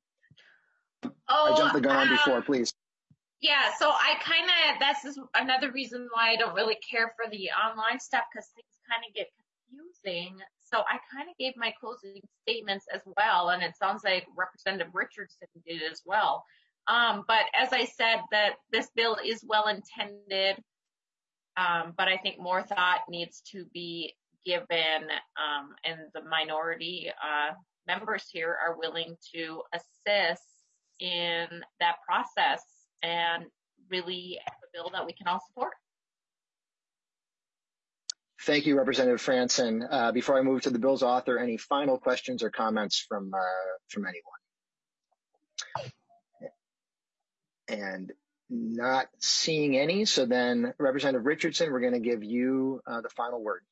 Oh, I jumped the gun on um, before, please. Yeah, so I kind of, that's just another reason why I don't really care for the online stuff because things kind of get confusing. So I kind of gave my closing statements as well, and it sounds like Representative Richardson did as well. Um, but as I said, that this bill is well intended, um, but I think more thought needs to be given, um, and the minority uh, members here are willing to assist in that process and really have a bill that we can all support. Thank you, Representative Franson. Uh, before I move to the bill's author, any final questions or comments from uh, from anyone? and not seeing any. So then, Representative Richardson, we're going to give you uh, the final word.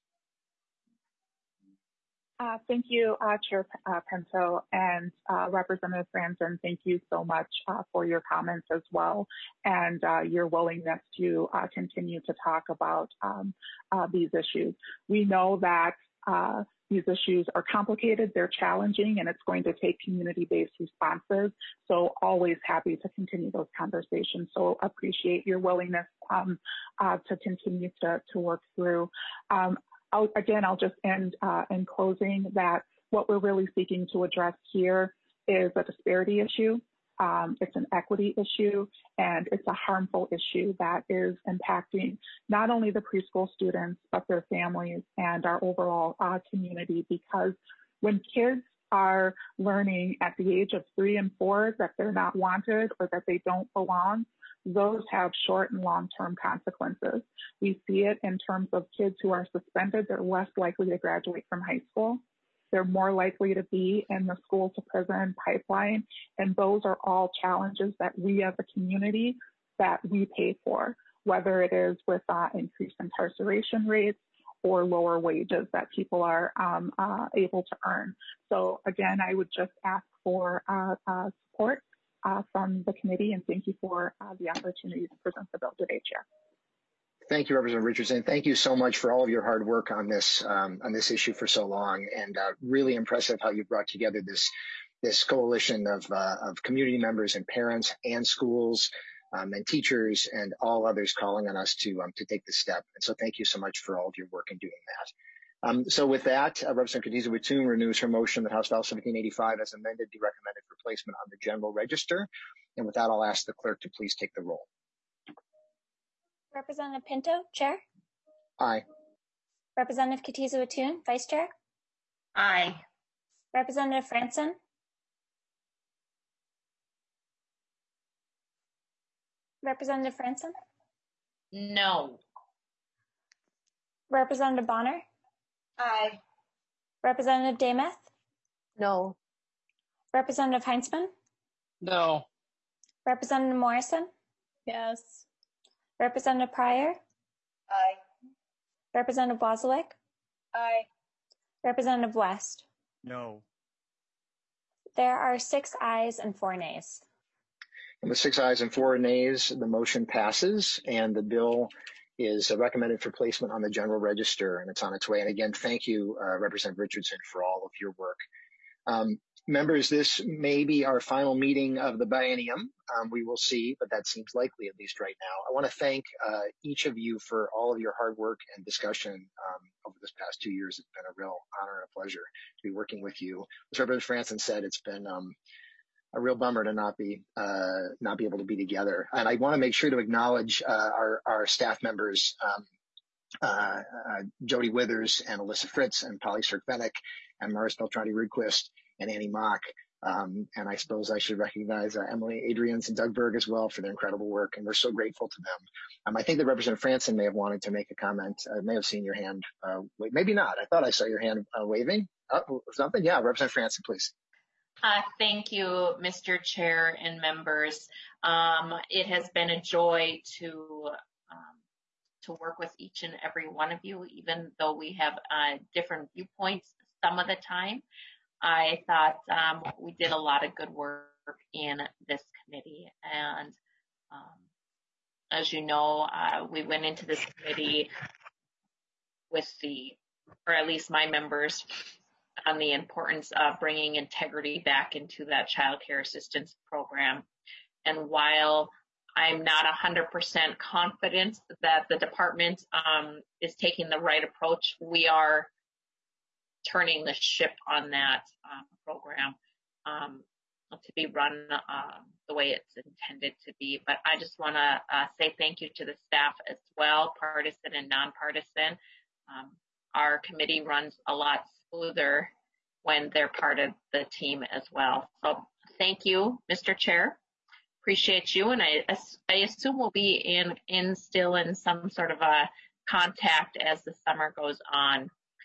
Uh, thank you, uh, Chair uh, Pinto, and uh, Representative Franson. Thank you so much uh, for your comments as well, and uh, your willingness to uh, continue to talk about um, uh, these issues. We know that uh, these issues are complicated, they're challenging, and it's going to take community-based responses. So always happy to continue those conversations. So appreciate your willingness um, uh, to continue to, to work through. Um, I'll, again, I'll just end uh, in closing that what we're really seeking to address here is a disparity issue. Um, it's an equity issue, and it's a harmful issue that is impacting not only the preschool students, but their families and our overall uh, community. Because when kids are learning at the age of three and four that they're not wanted or that they don't belong, those have short and long-term consequences. We see it in terms of kids who are suspended. They're less likely to graduate from high school. They're more likely to be in the school to prison pipeline. And those are all challenges that we as a community that we pay for, whether it is with uh, increased incarceration rates or lower wages that people are um, uh, able to earn. So again, I would just ask for uh, uh, support Uh, from the committee, and thank you for uh, the opportunity to present the bill today, Chair. Thank you, Representative Richardson. Thank you so much for all of your hard work on this um, on this issue for so long, and uh, really impressive how you brought together this this coalition of uh, of community members and parents and schools um, and teachers and all others calling on us to um, to take this step. And so, thank you so much for all of your work in doing that. Um, so with that, uh, Representative Khadija-Watoon renews her motion that House File seventeen eighty-five as amended be recommended for placement on the general register. And with that, I'll ask the clerk to please take the roll. Representative Pinto, Chair. Aye. Representative Khadija-Watoon, Vice Chair. Aye. Representative Franson. Representative Franson. No. Representative Bonner. Aye. Representative Demuth. No. Representative Heinzman. No. Representative Morrison. Yes. Representative Pryor. Aye. Representative Wozniak. Aye. Representative West. No. There are six ayes and four nays. And with six ayes and four nays, the motion passes, and the bill is uh, recommended for placement on the general register, and it's on its way. And again, thank you, uh, Representative Richardson, for all of your work. Um, members, this may be our final meeting of the biennium. Um, we will see, but that seems likely, at least right now. I want to thank uh, each of you for all of your hard work and discussion um, over this past two years. It's been a real honor and a pleasure to be working with you. As Representative Franson said, it's been um, a real bummer to not be uh, not be able to be together. And I want to make sure to acknowledge uh, our, our staff members, um, uh, uh, Jody Withers and Alyssa Fritz and Polly Sirk-Fennick and Maris Beltrani-Rudquist and Annie Mock. Um, and I suppose I should recognize uh, Emily Adrians and Doug Berg as well for their incredible work, and we're so grateful to them. Um, I think that Representative Franson may have wanted to make a comment. I may have seen your hand. Uh, wait, maybe not. I thought I saw your hand uh, waving. Oh, something? Yeah, Representative Franson, please. Uh, thank you, Mister Chair and members. Um, it has been a joy to um, to work with each and every one of you, even though we have uh, different viewpoints some of the time. I thought um, we did a lot of good work in this committee, and um, as you know, uh, we went into this committee with the, or at least my members, on the importance of bringing integrity back into that child care assistance program. And while I'm not one hundred percent confident that the department um, is taking the right approach, we are turning the ship on that um, program um, to be run uh, the way it's intended to be. But I just want to uh, say thank you to the staff as well, partisan and nonpartisan. Um, our committee runs a lot smoother when they're part of the team as well. So thank you, Mister Chair. Appreciate you, and I, I assume we'll be in, in still in some sort of a contact as the summer goes on.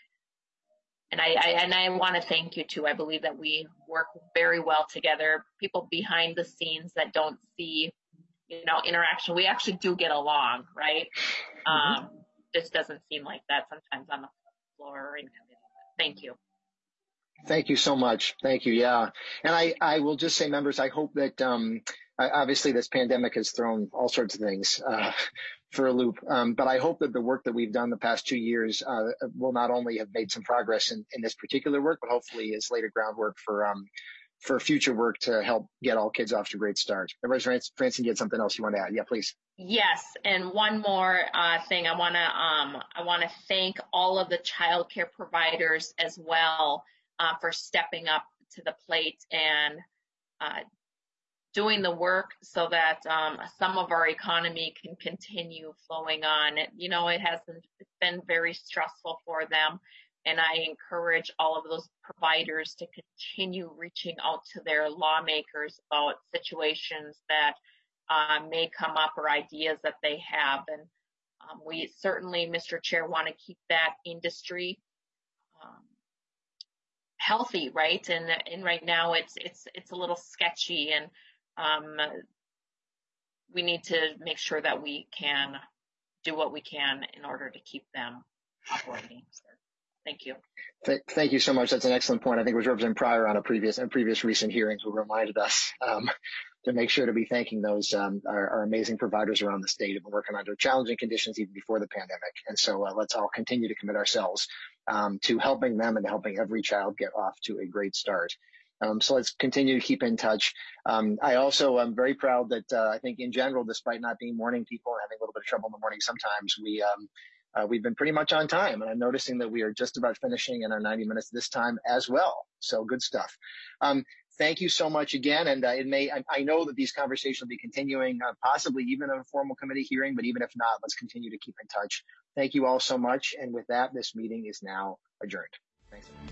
And I, I and I want to thank you too. I believe that we work very well together. People behind the scenes that don't see you know, interaction. We actually do get along, right? Mm-hmm. Um, this doesn't seem like that sometimes on the floor or in committee. Thank you. Thank you so much. Thank you. Yeah. And I, I will just say, members, I hope that, um, I, obviously this pandemic has thrown all sorts of things, uh, for a loop. Um, but I hope that the work that we've done the past two years, uh, will not only have made some progress in, in this particular work, but hopefully has laid a groundwork for, um, for future work to help get all kids off to a great start. Everybody's Francine, you had something else you want to add? Yeah, please. Yes, and one more uh, thing, I want to um, I want to thank all of the child care providers as well uh, for stepping up to the plate and uh, doing the work so that um, some of our economy can continue flowing on. It, you know, it has been, it's been very stressful for them. And I encourage all of those providers to continue reaching out to their lawmakers about situations that uh, may come up or ideas that they have. And um, we certainly, Mister Chair, want to keep that industry um, healthy, right? And and right now it's it's it's a little sketchy, and um, we need to make sure that we can do what we can in order to keep them operating. So, thank you. Th- thank you so much. That's an excellent point. I think it was Representative Pryor on a previous and previous recent hearings who reminded us um, to make sure to be thanking those um, our, our amazing providers around the state who've been working under challenging conditions even before the pandemic. And so uh, let's all continue to commit ourselves um, to helping them and helping every child get off to a great start. Um, so let's continue to keep in touch. Um, I also am very proud that uh, I think in general, despite not being morning people and having a little bit of trouble in the morning sometimes, we um, Uh, we've been pretty much on time, and I'm noticing that we are just about finishing in our ninety minutes this time as well. So good stuff. Um, thank you so much again. And uh, it may, I, I know that these conversations will be continuing, uh, possibly even in a formal committee hearing, but even if not, let's continue to keep in touch. Thank you all so much. And with that, this meeting is now adjourned. Thanks.